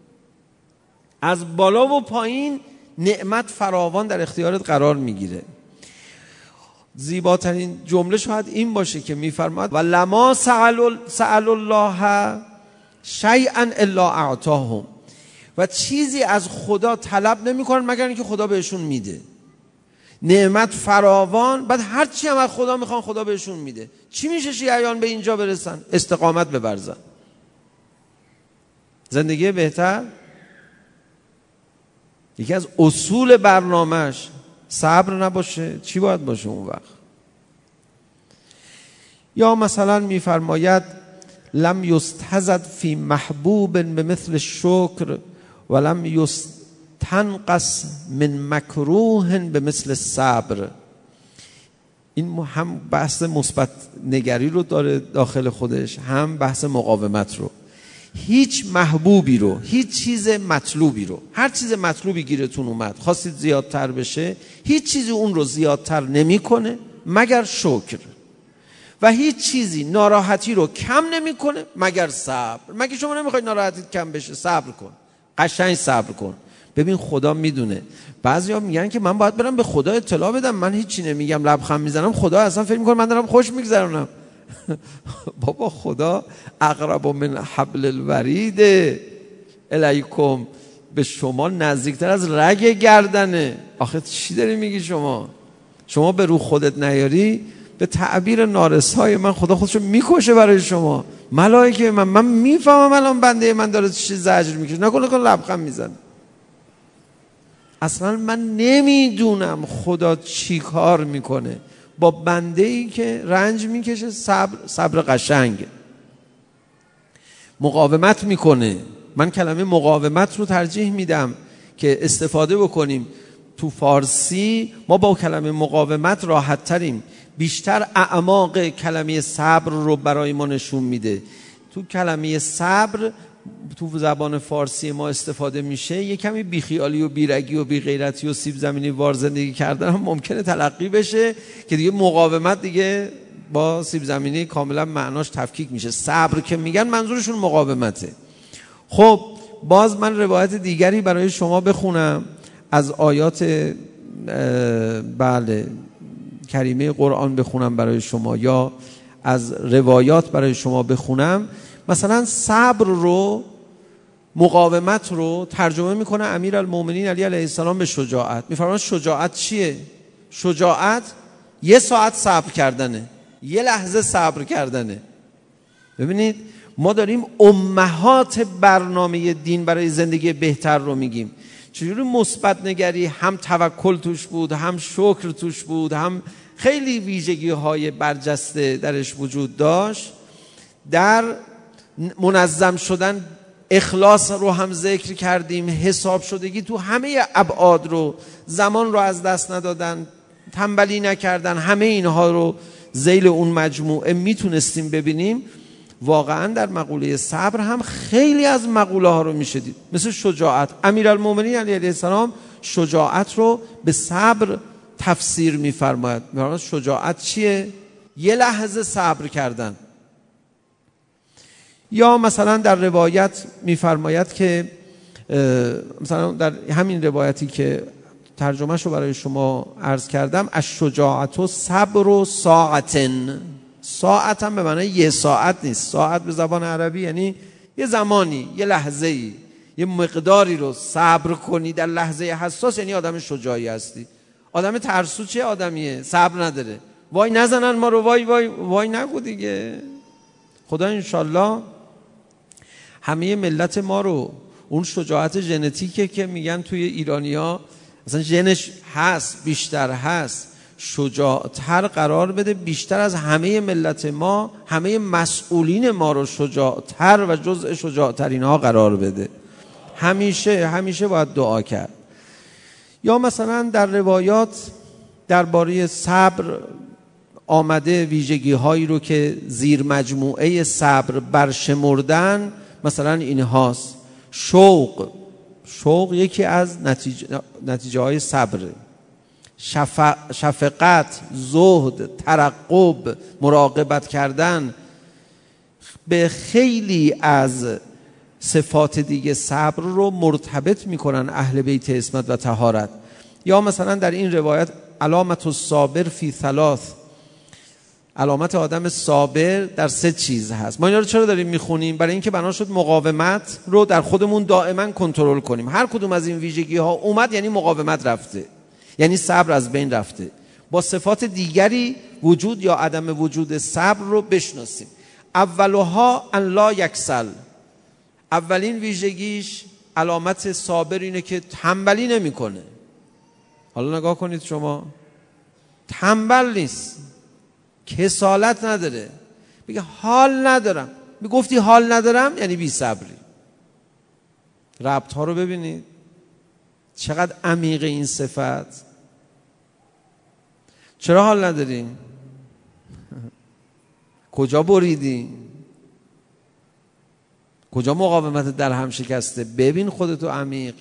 از بالا و پایین، نعمت فراوان در اختیارت قرار میگیره. زیباترین جمله شاید این باشه که میفرماد: و لما سأل الله شیئا الا اعطاهم. و چیزی از خدا طلب نمیکنن مگر اینکه خدا بهشون میده. نعمت فراوان، بعد هر چی هم از خدا میخوان خدا بهشون میده. چی میشه شیعیان به اینجا برسن؟ استقامت بورزن. زندگی بهتر یکی از اصول برنامهش صبر نباشه، چی باید باشه اون وقت؟ یا مثلا میفرماید: لم یستحزد فی محبوب بمثل الشکر و لم یستنقص من مکروه بمثل الصبر. این هم بحث مثبت نگری رو داره داخل خودش، هم بحث مقاومت رو. هیچ محبوبی رو، هیچ چیز مطلوبی رو، هر چیز مطلوبی گیرتون اومد خواستید زیادتر بشه، هیچ چیزی اون رو زیادتر نمیکنه مگر شکر، و هیچ چیزی ناراحتی رو کم نمیکنه مگر صبر. مگه شما نمیخواید ناراحتیت کم بشه؟ صبر کن، قشنگ صبر کن. ببین خدا میدونه. بعضیا میگن که من باید برم به خدا اطلاع بدم، من هیچی نمیگم لبخند میزنم، خدا اصلا فکر میکنه من دارم خوش میگذرونم. بابا خدا اقرب من حبل الورید الیکم، به شما نزدیکتر از رگ گردنه. آخه چی داری میگی شما؟ شما به رو خودت نیاری، به تعبیر نارسای من خدا خودشو میکشه برای شما. ملائکه من من میفهمم الان بنده من داره چی زجر میکشه، نکنه نکنه لبخند میزنه. اصلا من نمیدونم خدا چی کار میکنه با بنده ای که رنج میکشه. صبر، صبر قشنگ، مقاومت میکنه. من کلمه مقاومت رو ترجیح میدم که استفاده بکنیم. تو فارسی ما با کلمه مقاومت راحت تریم، بیشتر اعماق کلمه صبر رو برای ما نشون میده. تو کلمه صبر تو زبان فارسی ما استفاده میشه، یه کمی بیخیالی و بیرگی و بیغیرتی و سیب زمینی وار زندگی کردن هم ممکنه تلقی بشه که دیگه مقاومت دیگه با سیب زمینی کاملا معناش تفکیک میشه. صبر که میگن منظورشون مقاومته. خب باز من روایت دیگری برای شما بخونم از آیات بله کریمه قرآن بخونم برای شما، یا از روایات برای شما بخونم. مثلا صبر رو، مقاومت رو ترجمه میکنه امیرالمومنین علی علیه السلام به شجاعت. میفرماید شجاعت چیه؟ شجاعت یه ساعت صبر کردنه، یه لحظه صبر کردنه. ببینید ما داریم امهات برنامه دین برای زندگی بهتر رو میگیم. چجوری مثبت نگری هم توکل توش بود، هم شکر توش بود، هم خیلی ویژگی های برجسته درش وجود داشت. در منظم شدن اخلاص رو هم ذکر کردیم، حساب شدگی تو همه ابعاد رو، زمان رو از دست ندادن، تنبلی نکردن، همه اینها رو ذیل اون مجموعه میتونستیم ببینیم. واقعا در مقوله صبر هم خیلی از مقوله ها رو میشه دید، مثل شجاعت. امیرالمومنین علیه السلام شجاعت رو به صبر تفسیر میفرماید. میفرماید شجاعت چیه؟ یه لحظه صبر کردن. یا مثلا در روایت میفرماید که مثلا در همین روایتی که ترجمهش رو برای شما عرض کردم، الشجاعت و صبر و ساعتن. ساعت هم به معنی یه ساعت نیست، ساعت به زبان عربی یعنی یه زمانی، یه لحظه‌ای، یه مقداری رو صبر کنی در لحظه حساس، یعنی آدم شجاعی هستی. آدم ترسو چه آدمیه؟ صبر نداره. وای نزنن ما رو، وای وای وای نگو دیگه. خدا انشالله همه ملت ما رو اون شجاعت ژنتیکه که میگن توی ایرانیا مثلا ژنش هست، بیشتر هست، شجاعتر قرار بده، بیشتر از همه ملت ما، همه مسئولین ما رو شجاعتر و جزء شجاعترین ها قرار بده. همیشه همیشه باید دعا کرد. یا مثلا در روایات درباره صبر آمده ویژگی هایی رو که زیر مجموعه صبر برشمردن، مثلا این هاست: شوق. شوق یکی از نتیجه, نتیجه های صبره. شف... شفقت، زهد، ترقب، مراقبت کردن، به خیلی از صفات دیگه صبر رو مرتبط میکنن اهل بیت عصمت و طهارت. یا مثلا در این روایت علامت الصابر فی ثلاث، علامت آدم صابر در سه چیز هست. ما اینا رو چرا داریم میخونیم؟ برای اینکه بنا شد مقاومت رو در خودمون دائما کنترل کنیم. هر کدوم از این ویژگی ها اومد یعنی مقاومت رفته، یعنی صبر از بین رفته. با صفات دیگری وجود یا عدم وجود صبر رو بشناسیم. اولها ان لا یکسل، اولین ویژگیش علامت صابر اینه که تنبلی نمیکنه. حالا نگاه کنید شما، تنبل نیست، کسالت نداره، میگه حال ندارم. میگفتی حال ندارم یعنی بی صبری. ربط ها رو ببینید چقدر عمیق این صفت. چرا حال نداریم؟ کجا بریدی؟ کجا مقاومت در هم شکسته؟ ببین خودتو عمیق.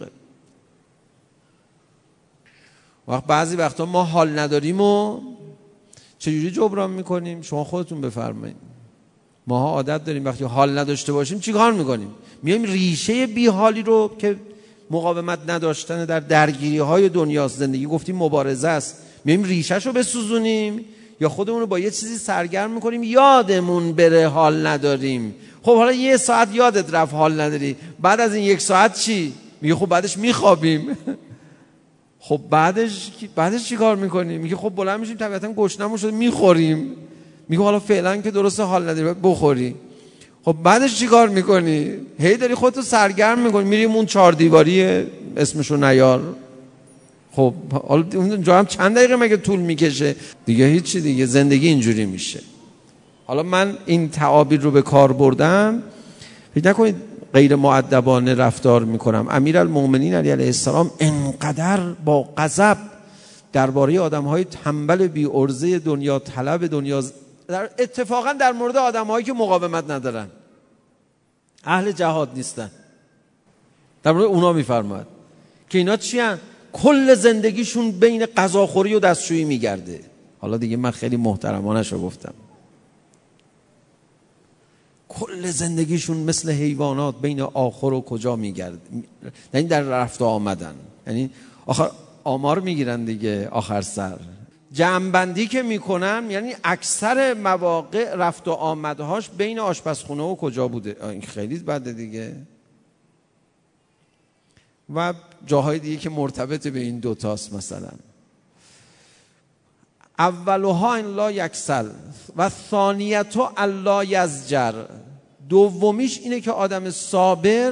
وقت بعضی وقتا ما حال نداریم و چجوری جبران میکنیم؟ شما خودتون بفرمایید. ماها عادت داریم وقتی حال نداشته باشیم چی کار میکنیم؟ میایم ریشه بیحالی رو که مقاومت نداشتن در درگیری های دنیاست، زندگی گفتیم مبارزه است، میایم ریشه‌ش رو بسوزونیم یا خودمون رو با یه چیزی سرگرم میکنیم یادمون بره حال نداریم. خب حالا یه ساعت یادت رفت حال نداری، بعد از این یک ساعت چی؟ میگه خب بعدش میخوابیم. خب بعدش بعدش چی کار میکنیم؟ میگه خب بلند میشیم طبیعتا گشنمون شده میخوریم. میگه حالا فعلا که درسته حال نداری بخوری. خب بعدش چی کار میکنی؟ هی داری خودتو سرگرم میکنی، میریم اون چهار دیواری اسمشو نیار. خب حالا اونجا هم چند دقیقه مگه طول میکشه؟ دیگه هیچی دیگه، زندگی اینجوری میشه. حالا من این تعابیر رو به کار بردم، فکر نکنید غیر مؤدبانه رفتار میکنم. امیرالمومنین علی علیه السلام انقدر با غضب درباره آدم‌های تنبل بی عرضه دنیا طلب دنیا، در اتفاقا در مورد آدم‌هایی که مقاومت ندارن، اهل جهاد نیستن، در مورد اونا میفرماد که اینا چی هن؟ کل زندگیشون بین غذاخوری و دستشویی میگرده. حالا دیگه من خیلی محترمانه‌شو گفتم، کل زندگیشون مثل حیوانات بین آخر و کجا میگرد، یعنی در رفت و آمدن، یعنی آخر آمار میگیرن دیگه، آخر سر جمع‌بندی که میکنن یعنی اکثر مواقع رفت و آمدهاش بین آشپزخونه و کجا بوده. این خیلی بده دیگه. و جاهای دیگه که مرتبط به این دوتاست، مثلا اولها ان لا یکسل و ثانیتو الا یزجر، دومیش اینه که آدم صابر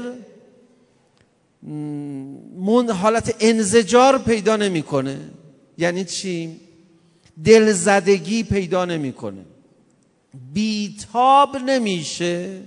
من حالت انزجار پیدا نمیکنه. یعنی چی؟ دلزدگی پیدا نمیکنه، بیتاب نمیشه،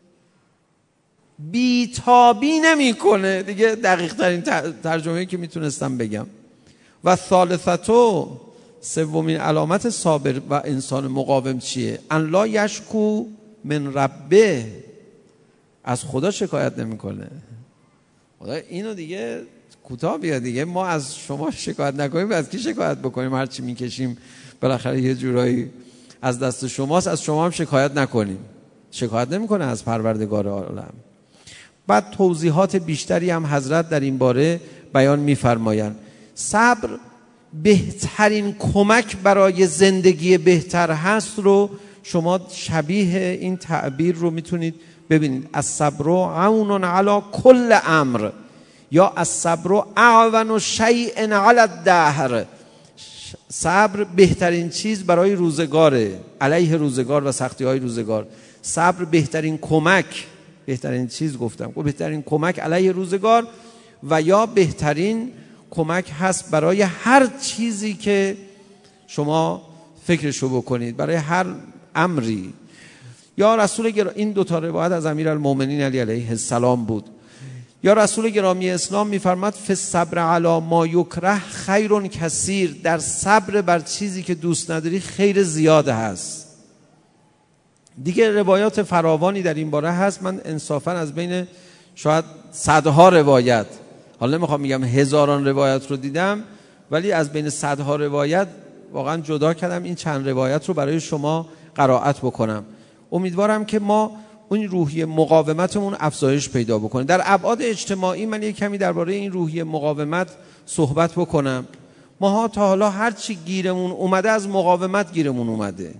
بیتابی نمیکنه دیگه. دقیق ترین ترجمه‌ای که میتونستم بگم. و ثالثتو، سومین علامت صابر و انسان مقاوم چیه؟ ان لا یشکو من ربه، از خدا شکایت نمیکنه. خدا اینو دیگه کوتاه بیاد دیگه، ما از شما شکایت نکنیم از کی شکایت بکنیم؟ هر چی میکشیم بالاخره یه جورایی از دست شماست، از شما هم شکایت نکنیم. شکایت نمیکنه از پروردگار عالم. بعد توضیحات بیشتری هم حضرت در این باره بیان میفرمایند. صبر بهترین کمک برای زندگی بهتر هست رو شما شبیه این تعبیر رو میتونید ببینید. الصبر عون علی کل امر، یا الصبر اعون شیء علی الدهر. صبر بهترین چیز برای روزگاره، علیه روزگار و سختی های روزگار. صبر بهترین کمک، بهترین چیز گفتم، بهترین کمک علیه روزگار و یا بهترین کمک هست برای هر چیزی که شما فکرشو بکنید، برای هر امری. یا رسول گرامی، این دو تا روایت از امیرالمومنین علی علیه السلام بود. یا رسول گرامی اسلام میفرماد فی الصبر علی ما یکره خیر کثیر، در صبر بر چیزی که دوست نداری خیر زیاده هست. دیگه روایات فراوانی در این باره هست. من انصافا از بین شاید صدها روایت، حالا نمیخوام میگم هزاران روایت رو دیدم، ولی از بین صدها روایت واقعا جدا کردم این چند روایت رو برای شما قرائت بکنم. امیدوارم که ما اون روحیه مقاومتمون افزایش پیدا بکنه. در ابعاد اجتماعی من یک کمی درباره این روحیه مقاومت صحبت بکنم. ماها تا حالا هر چی گیرمون اومده از مقاومت گیرمون اومده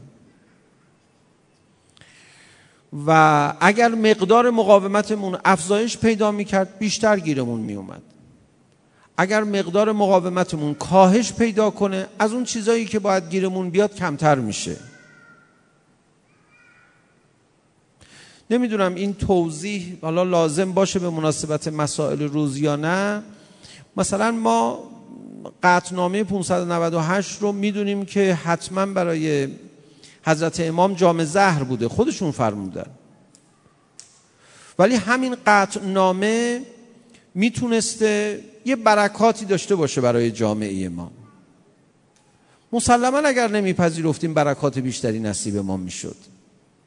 و اگر مقدار مقاومتمون افزایش پیدا میکرد بیشتر گیرمون میومد. اگر مقدار مقاومتمون کاهش پیدا کنه از اون چیزایی که باید گیرمون بیاد کمتر میشه. نمیدونم این توضیح حالا لازم باشه به مناسبت مسائل روزیانه. مثلا ما قطعنامه پانصد و نود و هشت رو میدونیم که حتما برای حضرت امام جام زهر بوده، خودشون فرمودن، ولی همین قطعنامه میتونسته یه برکاتی داشته باشه برای جامعه ما. مسلما اگر نمیپذیرفتیم برکات بیشتری نصیب ما میشد.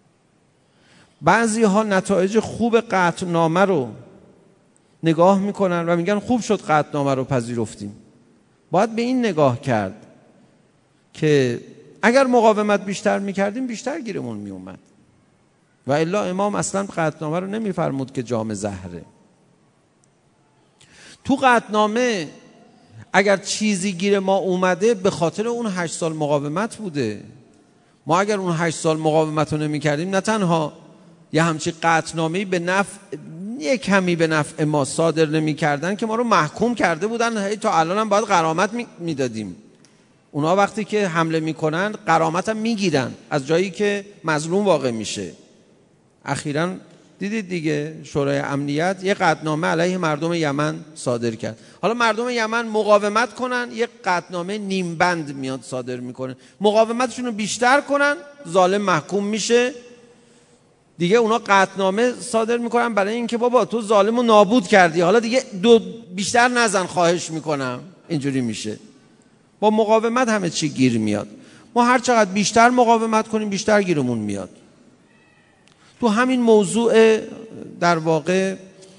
بعضی ها نتایج خوب قطعنامه رو نگاه میکنن و میگن خوب شد قطعنامه رو پذیرفتیم. باید به این نگاه کرد که اگر مقاومت بیشتر میکردیم بیشتر گیرمون میومد و الا امام اصلا قطعنامه رو نمیفرمود که جام زهره. تو قطعنامه اگر چیزی گیر ما اومده به خاطر اون هشت سال مقاومت بوده. ما اگر اون هشت سال مقاومت رو نمی کردیم نه تنها یه همچی قطعنامه‌ای به نفع یه کمی به نفع ما صادر نمی کردن که ما رو محکوم کرده بودن، هی تا الان هم باید غرامت می دادیم. اونا وقتی که حمله می کنن غرامت هم می گیرن از جایی که مظلوم واقع میشه. اخیراً دیدید دیگه شورای امنیت یه قطعنامه علیه مردم یمن صادر کرد. حالا مردم یمن مقاومت کنن یه قطعنامه نیم بند میاد صادر میکنه. مقاومتشون رو بیشتر کنن ظالم محکوم میشه دیگه. اونا قطعنامه صادر میکنن برای اینکه بابا تو ظالم رو نابود کردی، حالا دیگه دو بیشتر نزن خواهش میکنم. اینجوری میشه. با مقاومت همه چی گیر میاد. ما هر چقدر بیشتر مقاومت کنیم بیشتر گیرمون میاد. تو همین موضوع در واقع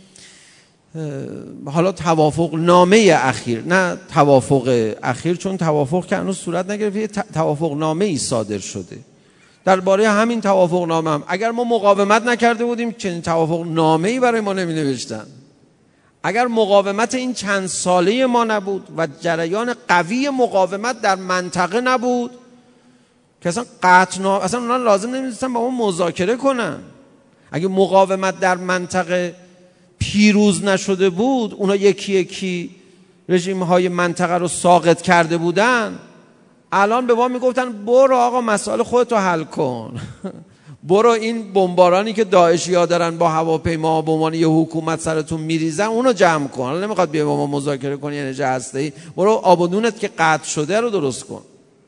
حالا توافق نامه اخیر، نه توافق اخیر چون توافق که هنوز صورت نگرفته، یه توافق نامه ای صادر شده درباره همین توافق نامه. هم اگر ما مقاومت نکرده بودیم چنین توافق نامه ای برای ما نمی نوشتن. اگر مقاومت این چند ساله ما نبود و جریان قوی مقاومت در منطقه نبود که اصلا قطعنامه اصلا اونا لازم نمی‌دونستن با ما مذاکره کنن. اگه مقاومت در منطقه پیروز نشده بود، اونا یکی یکی رژیم‌های منطقه رو ساقط کرده بودن، الان به ما میگفتن برو آقا مسائل خودتو حل کن. برو این بمبارانی که داعشی‌ها دارن با هواپیما به عنوان یه حکومت سرتون میریزن اونو جمع کن. حالا نمیخواد بیا با ما مذاکره کنی انرژی هسته‌ای، برو آب و نونت که قطع شده رو درست کن.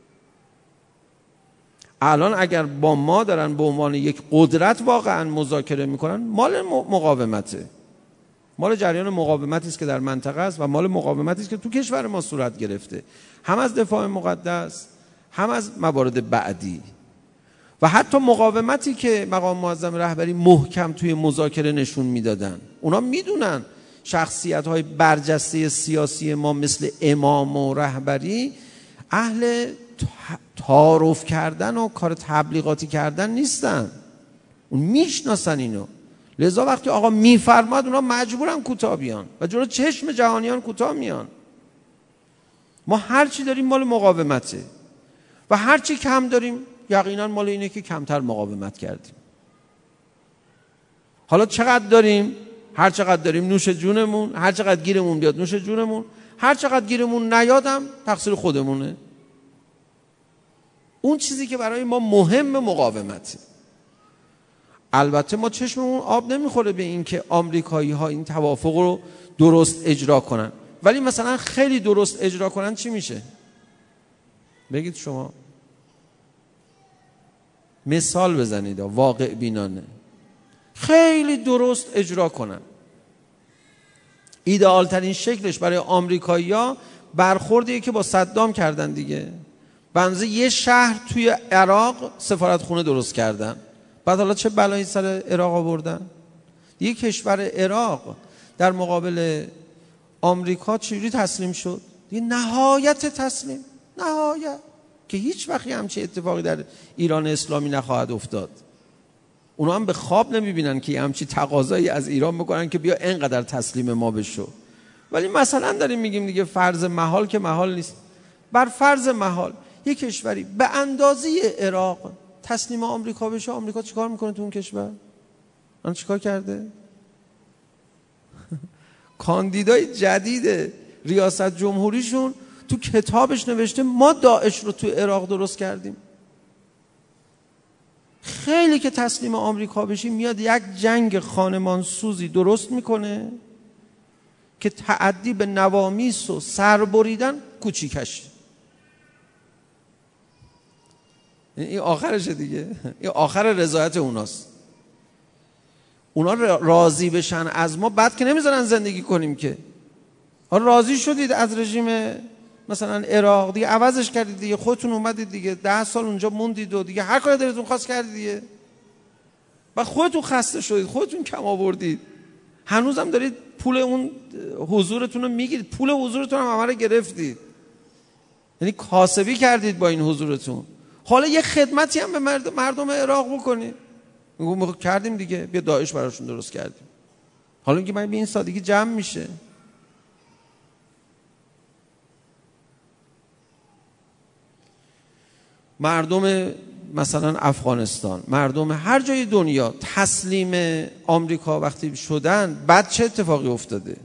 الان اگر با ما دارن به عنوان یک قدرت واقعا مذاکره میکنن، مال مقاومته، مال جریان مقاومتی است که در منطقه است و مال مقاومتی است که تو کشور ما صورت گرفته، هم از دفاع مقدس هم از موارد بعدی. و حتی مقاومتی که مقام معظم رهبری محکم توی مذاکره نشون میدادن، اونا میدونن شخصیت‌های برجسته سیاسی ما مثل امام و رهبری اهل تعارف کردن و کار تبلیغاتی کردن نیستن. اون میشناسن اینو. لذا وقتی آقا میفرماد اونا مجبورن کوتاه بیان و جلو چشم جهانیان کوتاه میان. ما هر چی داریم مال مقاومته و هر چی کم داریم یقینا مال اینه که کمتر مقاومت کردیم. حالا چقدر داریم؟ هر چقدر داریم نوش جونمون، هر چقدر گیرمون بیاد نوش جونمون، هر چقدر گیرمون نیادم تقصیر خودمونه. اون چیزی که برای ما مهم مقاومته. البته ما چشممون آب نمیخوره به این که آمریکایی ها این توافق رو درست اجرا کنن، ولی مثلا خیلی درست اجرا کنن چی میشه؟ بگید شما مثال بزنید واقع بینانه. خیلی درست اجرا کنن. ایدئال ترین شکلش برای آمریکایی ها برخوردیه که با صدام کردن دیگه. بنظر یه شهر توی عراق سفارتخونه درست کردن، بعد حالا چه بلایی سر عراق آوردن؟ یه کشور عراق در مقابل آمریکا چجوری تسلیم شد؟ یه نهایت تسلیم، نهایت که هیچ وقتی همچین اتفاقی در ایران اسلامی نخواهد افتاد. اونا هم به خواب نمیبینن که همچین تقاضایی از ایران بکنن که بیا اینقدر تسلیم ما بشو. ولی مثلا داریم میگیم دیگه فرض محال که محال نیست. بر فرض محال یک کشوری به اندازه عراق تسلیم آمریکا بشه، آمریکا چیکار میکنه تو اون کشور؟ اون چیکار کرده؟ کاندیدای جدید ریاست جمهوریشون تو کتابش نوشته ما داعش رو تو عراق درست کردیم. خیلی که تسلیم آمریکا بشی میاد یک جنگ خانمان سوزی درست میکنه که تعدی به نوامیس و سربریدن کوچیکش. این آخرشه دیگه، این آخر رضایت اوناست. اونا راضی بشن از ما بعد که نمیذارن زندگی کنیم که. راضی شدید از رژیم مثلا عراق دیگه عوضش کردید دیگه، خودتون اومدید دیگه ده سال اونجا موندید و دیگه هر کاری دلتون خواست کردید دیگه. و خودتون خسته شدید، خودتون کم آوردید، هنوزم دارید پول اون حضورتون رو میگیرید، پول حضورتون هم همه رو گرفتید، یعنی کاسبی کردید با این حضورتون. حالا یه خدمتی هم به مردم, مردم عراق بکنید. میگم کردیم دیگه، بیا داعش براشون درست کردیم. حالا میگه من به این سادگی جمع میشه. مردم مثلا افغانستان، مردم هر جای دنیا تسلیم آمریکا وقتی شدن، بعد چه اتفاقی افتاده؟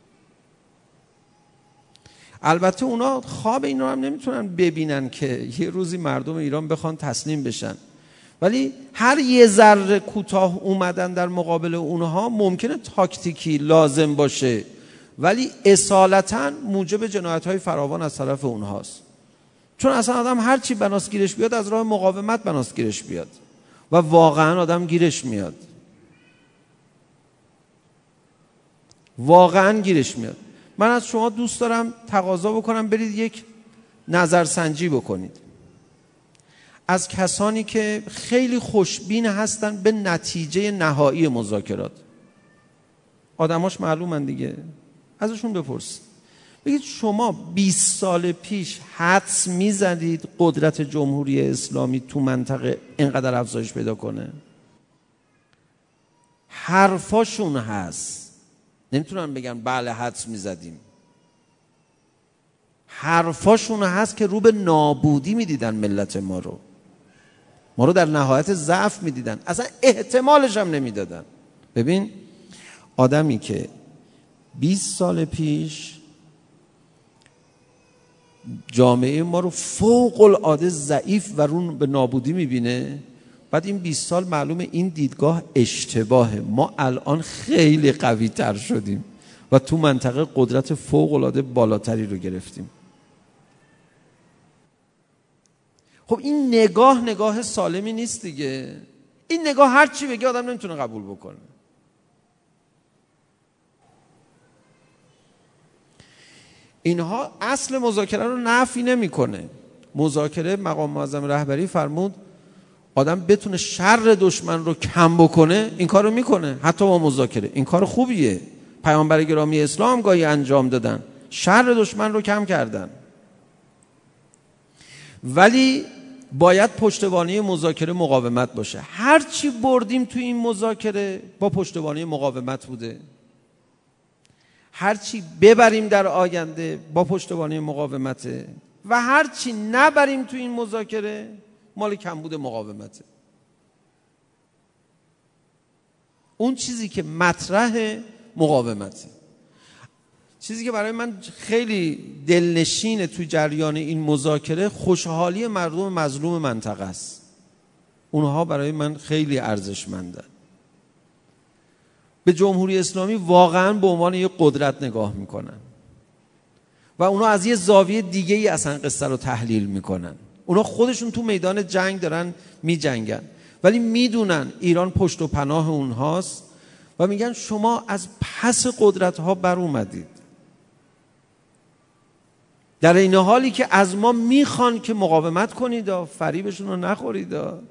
البته اونا خواب این رو هم نمیتونن ببینن که یه روزی مردم ایران بخوان تسلیم بشن، ولی هر یه ذره کوتاه اومدن در مقابل اونها ممکنه تاکتیکی لازم باشه، ولی اصالتا موجب جنایت‌های فراوان از طرف اونهاست. چون اصلا آدم هر چی بناس گیرش بیاد از راه مقاومت بناس گیرش بیاد و واقعا آدم گیرش میاد، واقعا گیرش میاد. من از شما دوست دارم تقاضا بکنم برید یک نظرسنجی بکنید از کسانی که خیلی خوشبین هستن به نتیجه نهایی مذاکرات. آدماش معلومن دیگه، ازشون بپرسید. بگید شما بیست سال پیش حدس میزدید قدرت جمهوری اسلامی تو منطقه اینقدر افزایش پیدا کنه؟ حرفاشون هست، نمیتونن بگن بله حدس میزدیم. حرفاشون هست که رو به نابودی میدیدن ملت ما رو، ما رو در نهایت ضعف میدیدن، اصلا احتمالش هم نمیدادن. ببین آدمی که بیست سال پیش جامعه ما رو فوق العاده ضعیف و رو به نابودی میبینه، بعد این بیست سال معلومه این دیدگاه اشتباهه، ما الان خیلی قوی تر شدیم و تو منطقه قدرت فوق العاده بالاتری رو گرفتیم. خب این نگاه نگاه سالمی نیست دیگه. این نگاه هر چی بگه آدم نمیتونه قبول بکنه. اینها اصل مذاکره رو نفی نمیکنه. مذاکره مقام معظم رهبری فرمود آدم بتونه شر دشمن رو کم بکنه، این کارو میکنه. حتی با مذاکره این کار خوبیه. پیامبر گرامی اسلام گاهی انجام دادن، شر دشمن رو کم کردن. ولی باید پشتوانه مذاکره مقاومت باشه. هر چی بردیم تو این مذاکره با پشتوانه مقاومت بوده، هر چی ببریم در آینده با پشتوانه مقاومته و هر چی نبریم تو این مذاکره مال کمبود مقاومته. اون چیزی که مطرح مقاومته. چیزی که برای من خیلی دلنشینه تو جریان این مذاکره خوشحالی مردم مظلوم منطقه است. اونها برای من خیلی ارزشمندن. به جمهوری اسلامی واقعا به عنوان یک قدرت نگاه میکنن و اونا از یه زاویه دیگه ای اصلا قصه رو تحلیل میکنن. اونا خودشون تو میدان جنگ دارن میجنگن ولی میدونن ایران پشت و پناه اونهاست و میگن شما از پس قدرت ها بر اومدید، در این حالی که از ما میخوان که مقاومت کنید و فریبشون رو نخورید.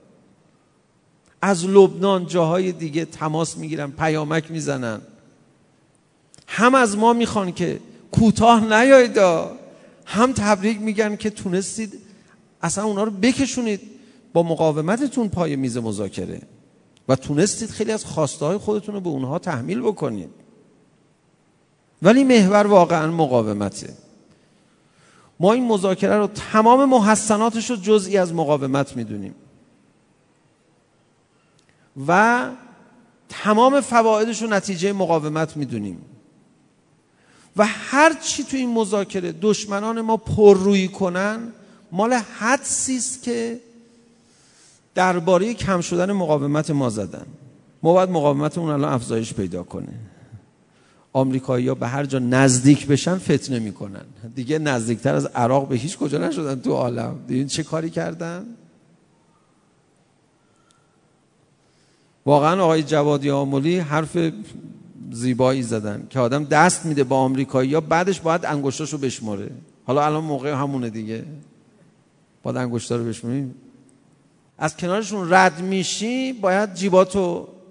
از لبنان جاهای دیگه تماس میگیرن، پیامک میزنن، هم از ما میخوان که کوتاه نیایید، هم تبریک میگن که تونستید اصلا اونا رو بکشونید با مقاومتتون پای میز مذاکره و تونستید خیلی از خواسته های خودتون رو به اونها تحمیل بکنید. ولی محور واقعا مقاومته. ما این مذاکره رو تمام محسناتش رو جزئی از مقاومت میدونیم و تمام فوایدش رو نتیجه مقاومت میدونیم و هر چی تو این مذاکره دشمنان ما پررویی کنن مال حدسی است که درباره کم شدن مقاومت ما زدن. ما باید مقاومت اون الان افزایش پیدا کنه. آمریکایی‌ها به هر جا نزدیک بشن فتنه میکنن. دیگه نزدیکتر از عراق به هیچ کجا نشدن تو عالم. دیدین چه کاری کردن؟ واقعا آقای جوادی آملی حرف زیبایی زدن که آدم دست میده با آمریکایی‌ها بعدش باید انگشتاشو بشماره. حالا الان موقع همونه دیگه، باید انگشتا رو بشماریم. از کنارشون رد میشی باید جیباتو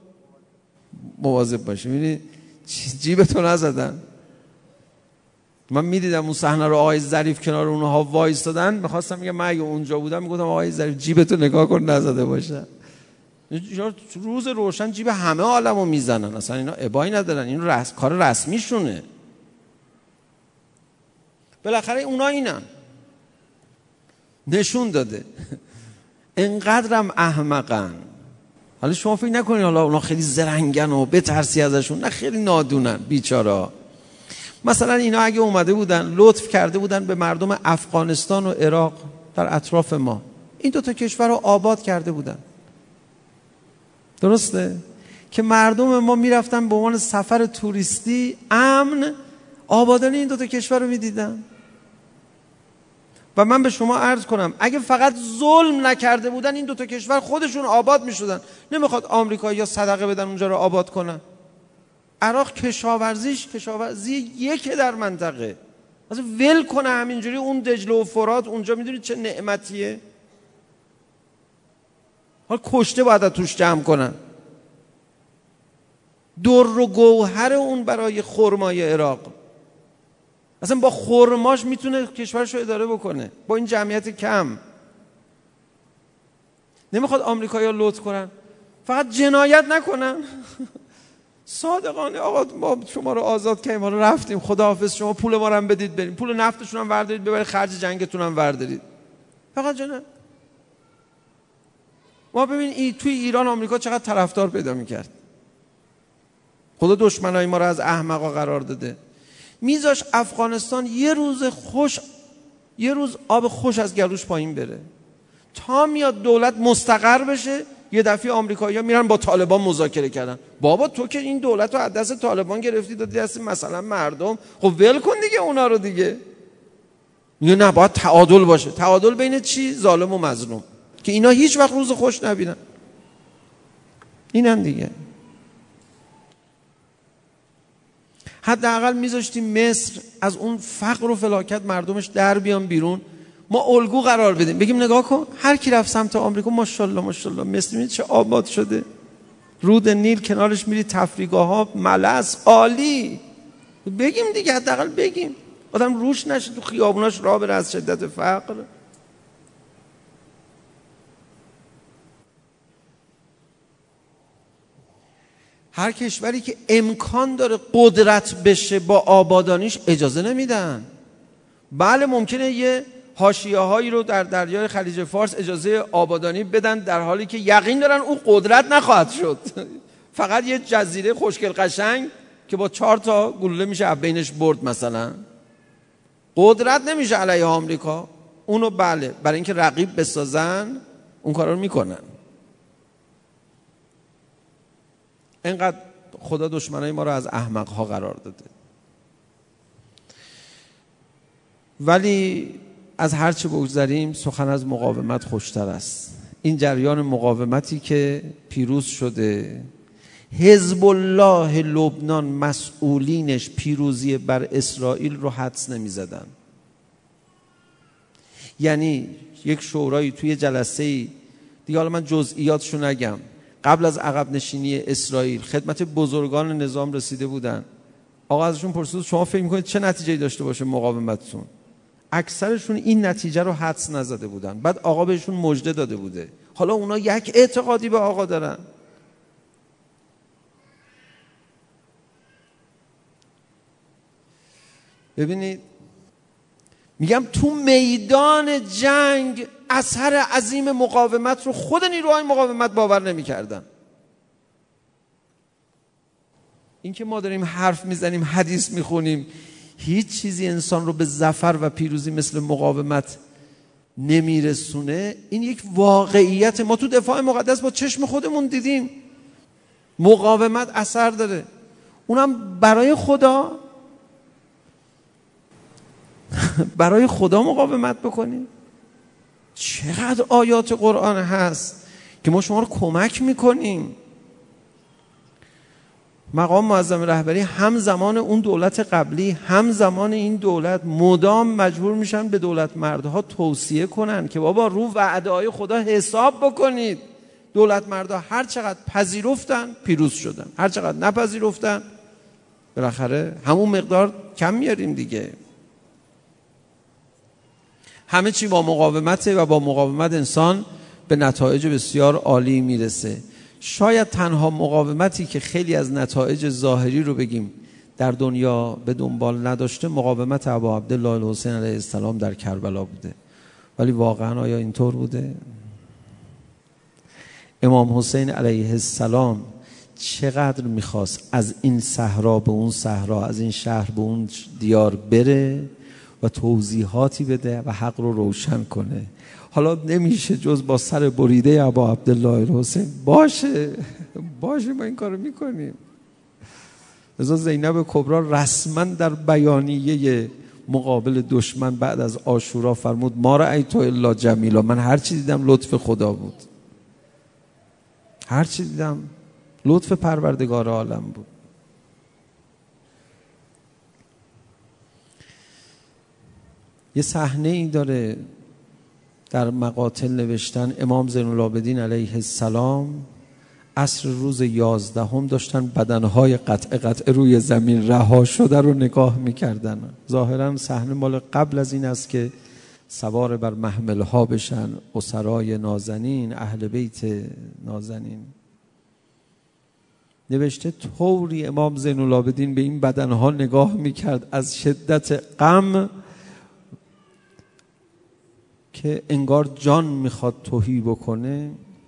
مواظب باشیم. می‌بینی جیبتو نزدن. من میدیدم اون صحنه رو آقای ظریف کنار اونها وایستادن، می‌خواستم میگم من اگه اونجا بودم میگفتم آقای ظریف جیبتو نگاه کن نزده باشه. روز روشن جیب همه عالمو میزنن، اصلا اینا ابایی ندارن، این رس... کار رسمیشونه. بالاخره اونا اینن، نشون داده. انقدرم احمقن. حالا شما فکر نکنید حالا اونا خیلی زرنگن و بترسی ازشون، نه، خیلی نادونن بیچاره. مثلا اینا اگه اومده بودن لطف کرده بودن به مردم افغانستان و عراق در اطراف ما، این دوتا کشور رو آباد کرده بودن، درسته؟ که مردم ما میرفتن به عنوان سفر توریستی امن آبادانی این دوتا کشور رو میدیدن. و من به شما عرض کنم اگه فقط ظلم نکرده بودن این دوتا کشور خودشون آباد میشدن. نمیخواد آمریکایی یا صدقه بدن اونجا رو آباد کنن. عراق کشاورزیش کشاورزی یکه در منطقه، مثلا ول کنه همینجوری اون دجله و فرات اونجا، میدونید چه نعمتیه؟ حالا کشته باید توش جمع کنن. در و گوهر اون برای خرمای عراق، اصلا با خرماش میتونه کشورشو اداره بکنه با این جمعیت کم. نمیخواد آمریکایی‌ها لطف کنن، فقط جنایت نکنن. صادقانه آقا ما شما رو آزاد کردیم، حالا رفتیم، خداحافظ، شما پول ما رو هم بدید بریم، پول نفتشون هم وردارید ببرید، خرج جنگتون هم وردارید، فقط جنایت. ما ببین ای توی ایران آمریکا چقدر طرفدار پیدا میکرد. خدا دشمنای ما رو از احمقا قرار داده. میذاش افغانستان یه روز خوش، یه روز آب خوش از گلوش پایین بره، تا میاد دولت مستقر بشه، یه دفعه آمریکایی‌ها میرن با طالبان مذاکره کردن. بابا تو که این دولت رو از دست طالبان گرفتی دادی دست مثلا مردم، خب ول کن دیگه اونا رو دیگه. میگه نه باید تعادل باشه. تعادل بین چی؟ ظالم و مظلوم، که اینا هیچ وقت روز خوش نبینن. اینن دیگه. حداقل میذاشتیم مصر از اون فقر و فلاکت مردمش در بیان بیرون، ما الگو قرار بدیم، بگیم نگاه کن هر کی رفت سمت آمریکا ماشاءالله ماشاءالله مصر میبینید چه آباد شده، رود نیل کنارش میری تفریحگاه ها ملس عالی. بگیم دیگه، حداقل بگیم، آدم روش نشه تو خیابوناش راه بره از شدت فقر. هر کشوری که امکان داره قدرت بشه با آبادانیش اجازه نمیدن. بله ممکنه یه حاشیه هایی رو در دریای خلیج فارس اجازه آبادانی بدن در حالی که یقین دارن اون قدرت نخواهد شد. فقط یه جزیره خوشگل قشنگ که با چهار تا گلوله میشه از بینش برد مثلا، قدرت نمیشه علیه آمریکا. اونو بله برای اینکه رقیب بسازن اون کارا رو میکنن. اینقدر خدا دشمنای ما رو از احمق ها قرار داده. ولی از هر چه بگذریم سخن از مقاومت خوشتر است. این جریان مقاومتی که پیروز شده، حزب الله لبنان مسئولینش پیروزی بر اسرائیل رو حدس نمی زدن. یعنی یک شورایی توی جلسه دیگه، حالا من جزئیاتشو نگم، قبل از عقب نشینی اسرائیل خدمت بزرگان نظام رسیده بودن. آقا ازشون پرسید شما فکر میکنید چه نتیجه‌ای داشته باشه مقاومتتون؟ اکثرشون این نتیجه رو حدس نزده بودن. بعد آقا بهشون مژده داده بوده. حالا اونا یک اعتقادی به آقا دارن. ببینید میگم تو میدان جنگ اثر عظیم مقاومت رو خود نیروهای مقاومت باور نمی کردن. این که ما داریم حرف میزنیم حدیث میخونیم، هیچ چیزی انسان رو به ظفر و پیروزی مثل مقاومت نمیرسونه. این یک واقعیت، ما تو دفاع مقدس با چشم خودمون دیدیم مقاومت اثر داره، اونم برای خدا. برای خدا مقاومت بکنیم. چقدر آیات قرآن هست که ما شما رو کمک میکنیم. مقام معظم رهبری هم زمان اون دولت قبلی هم زمان این دولت مدام مجبور میشن به دولت مردها توصیه کنن که بابا رو وعده های خدا حساب بکنید. دولت مردا هر چقدر پذیرفتن پیروز شدن، هر چقدر نپذیرفتن بالاخره همون مقدار کم میاریم دیگه. همه چی با مقاومته و با مقاومت انسان به نتایج بسیار عالی میرسه. شاید تنها مقاومتی که خیلی از نتایج ظاهری رو بگیم در دنیا به دنبال نداشته مقاومت ابا عبدالله الحسین علیه السلام در کربلا بوده. ولی واقعا آیا اینطور بوده؟ امام حسین علیه السلام چقدر میخواست از این صحرا به اون صحرا، از این شهر به اون دیار بره و توضیحاتی بده و حق رو روشن کنه. حالا نمیشه جز با سر بریده ابا عبدالله الحسین. باشه باشه ما این کارو میکنیم. لذا زینب کبری رسما در بیانیه مقابل دشمن بعد از عاشورا فرمود ما رأیت الا جمیلا، من هر چی دیدم لطف خدا بود، هر چی دیدم لطف پروردگار عالم بود. یه صحنه ای داره در مقاتل نوشتن امام زین العابدین علیه السلام عصر روز یازدهم داشتن بدنهای قطع قطع روی زمین رها شده رو نگاه میکردن. ظاهرا صحنه مال قبل از این است که سوار بر محملها بشن اسرای نازنین، اهل بیت نازنین. نوشته طوری امام زین العابدین به این بدنها نگاه میکرد از شدت غم که انگار جان میخواد تهی بکنه.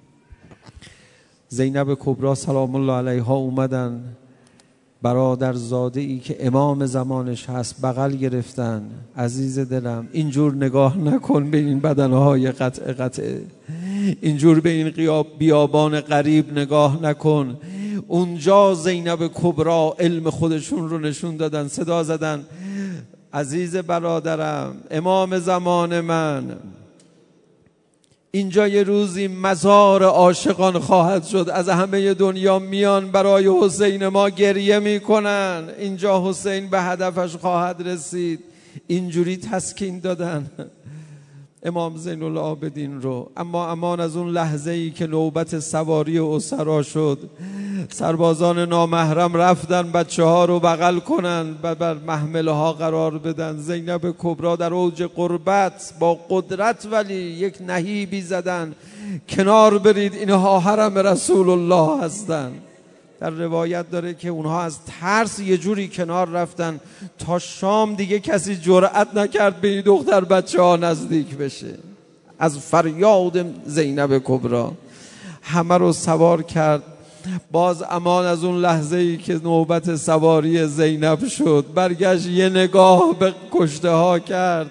زینب کبری سلام الله علیها اومدن برادر زاده ای که امام زمانش هست بغل گرفتن. عزیز دلم اینجور نگاه نکن به این بدنهای قطع قطع، اینجور به این بیابان غریب نگاه نکن. اونجا زینب کبری علم خودشون رو نشون دادن، صدا زدن عزیز برادرم، امام زمان من، اینجا یه روزی مزار عاشقان خواهد شد، از همه دنیا میان برای حسین ما گریه میکنن، اینجا حسین به هدفش خواهد رسید. اینجوری تسکین دادن امام زین العابدین رو. اما امان از اون لحظه ای که نوبت سواری اسرا شد، سربازان نامحرم رفتن بچه ها رو بغل کنن و بر محمله ها قرار بدن. زینب کبری در اوج قربت با قدرت ولی یک نهیبی زدن کنار برید، اینها حرم رسول الله هستن. در روایت داره که اونها از ترس یه جوری کنار رفتن تا شام دیگه کسی جرأت نکرد به این دختر بچه ها نزدیک بشه. از فریاد زینب کبری همه رو سوار کرد. باز امان از اون لحظه ای که نوبت سواری زینب شد، برگشت یه نگاه به کشته ها کرد.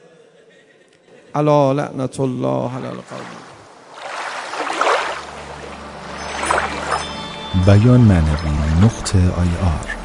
الا لعنت الله علی القوم. بیان معنوی نقطه آی آر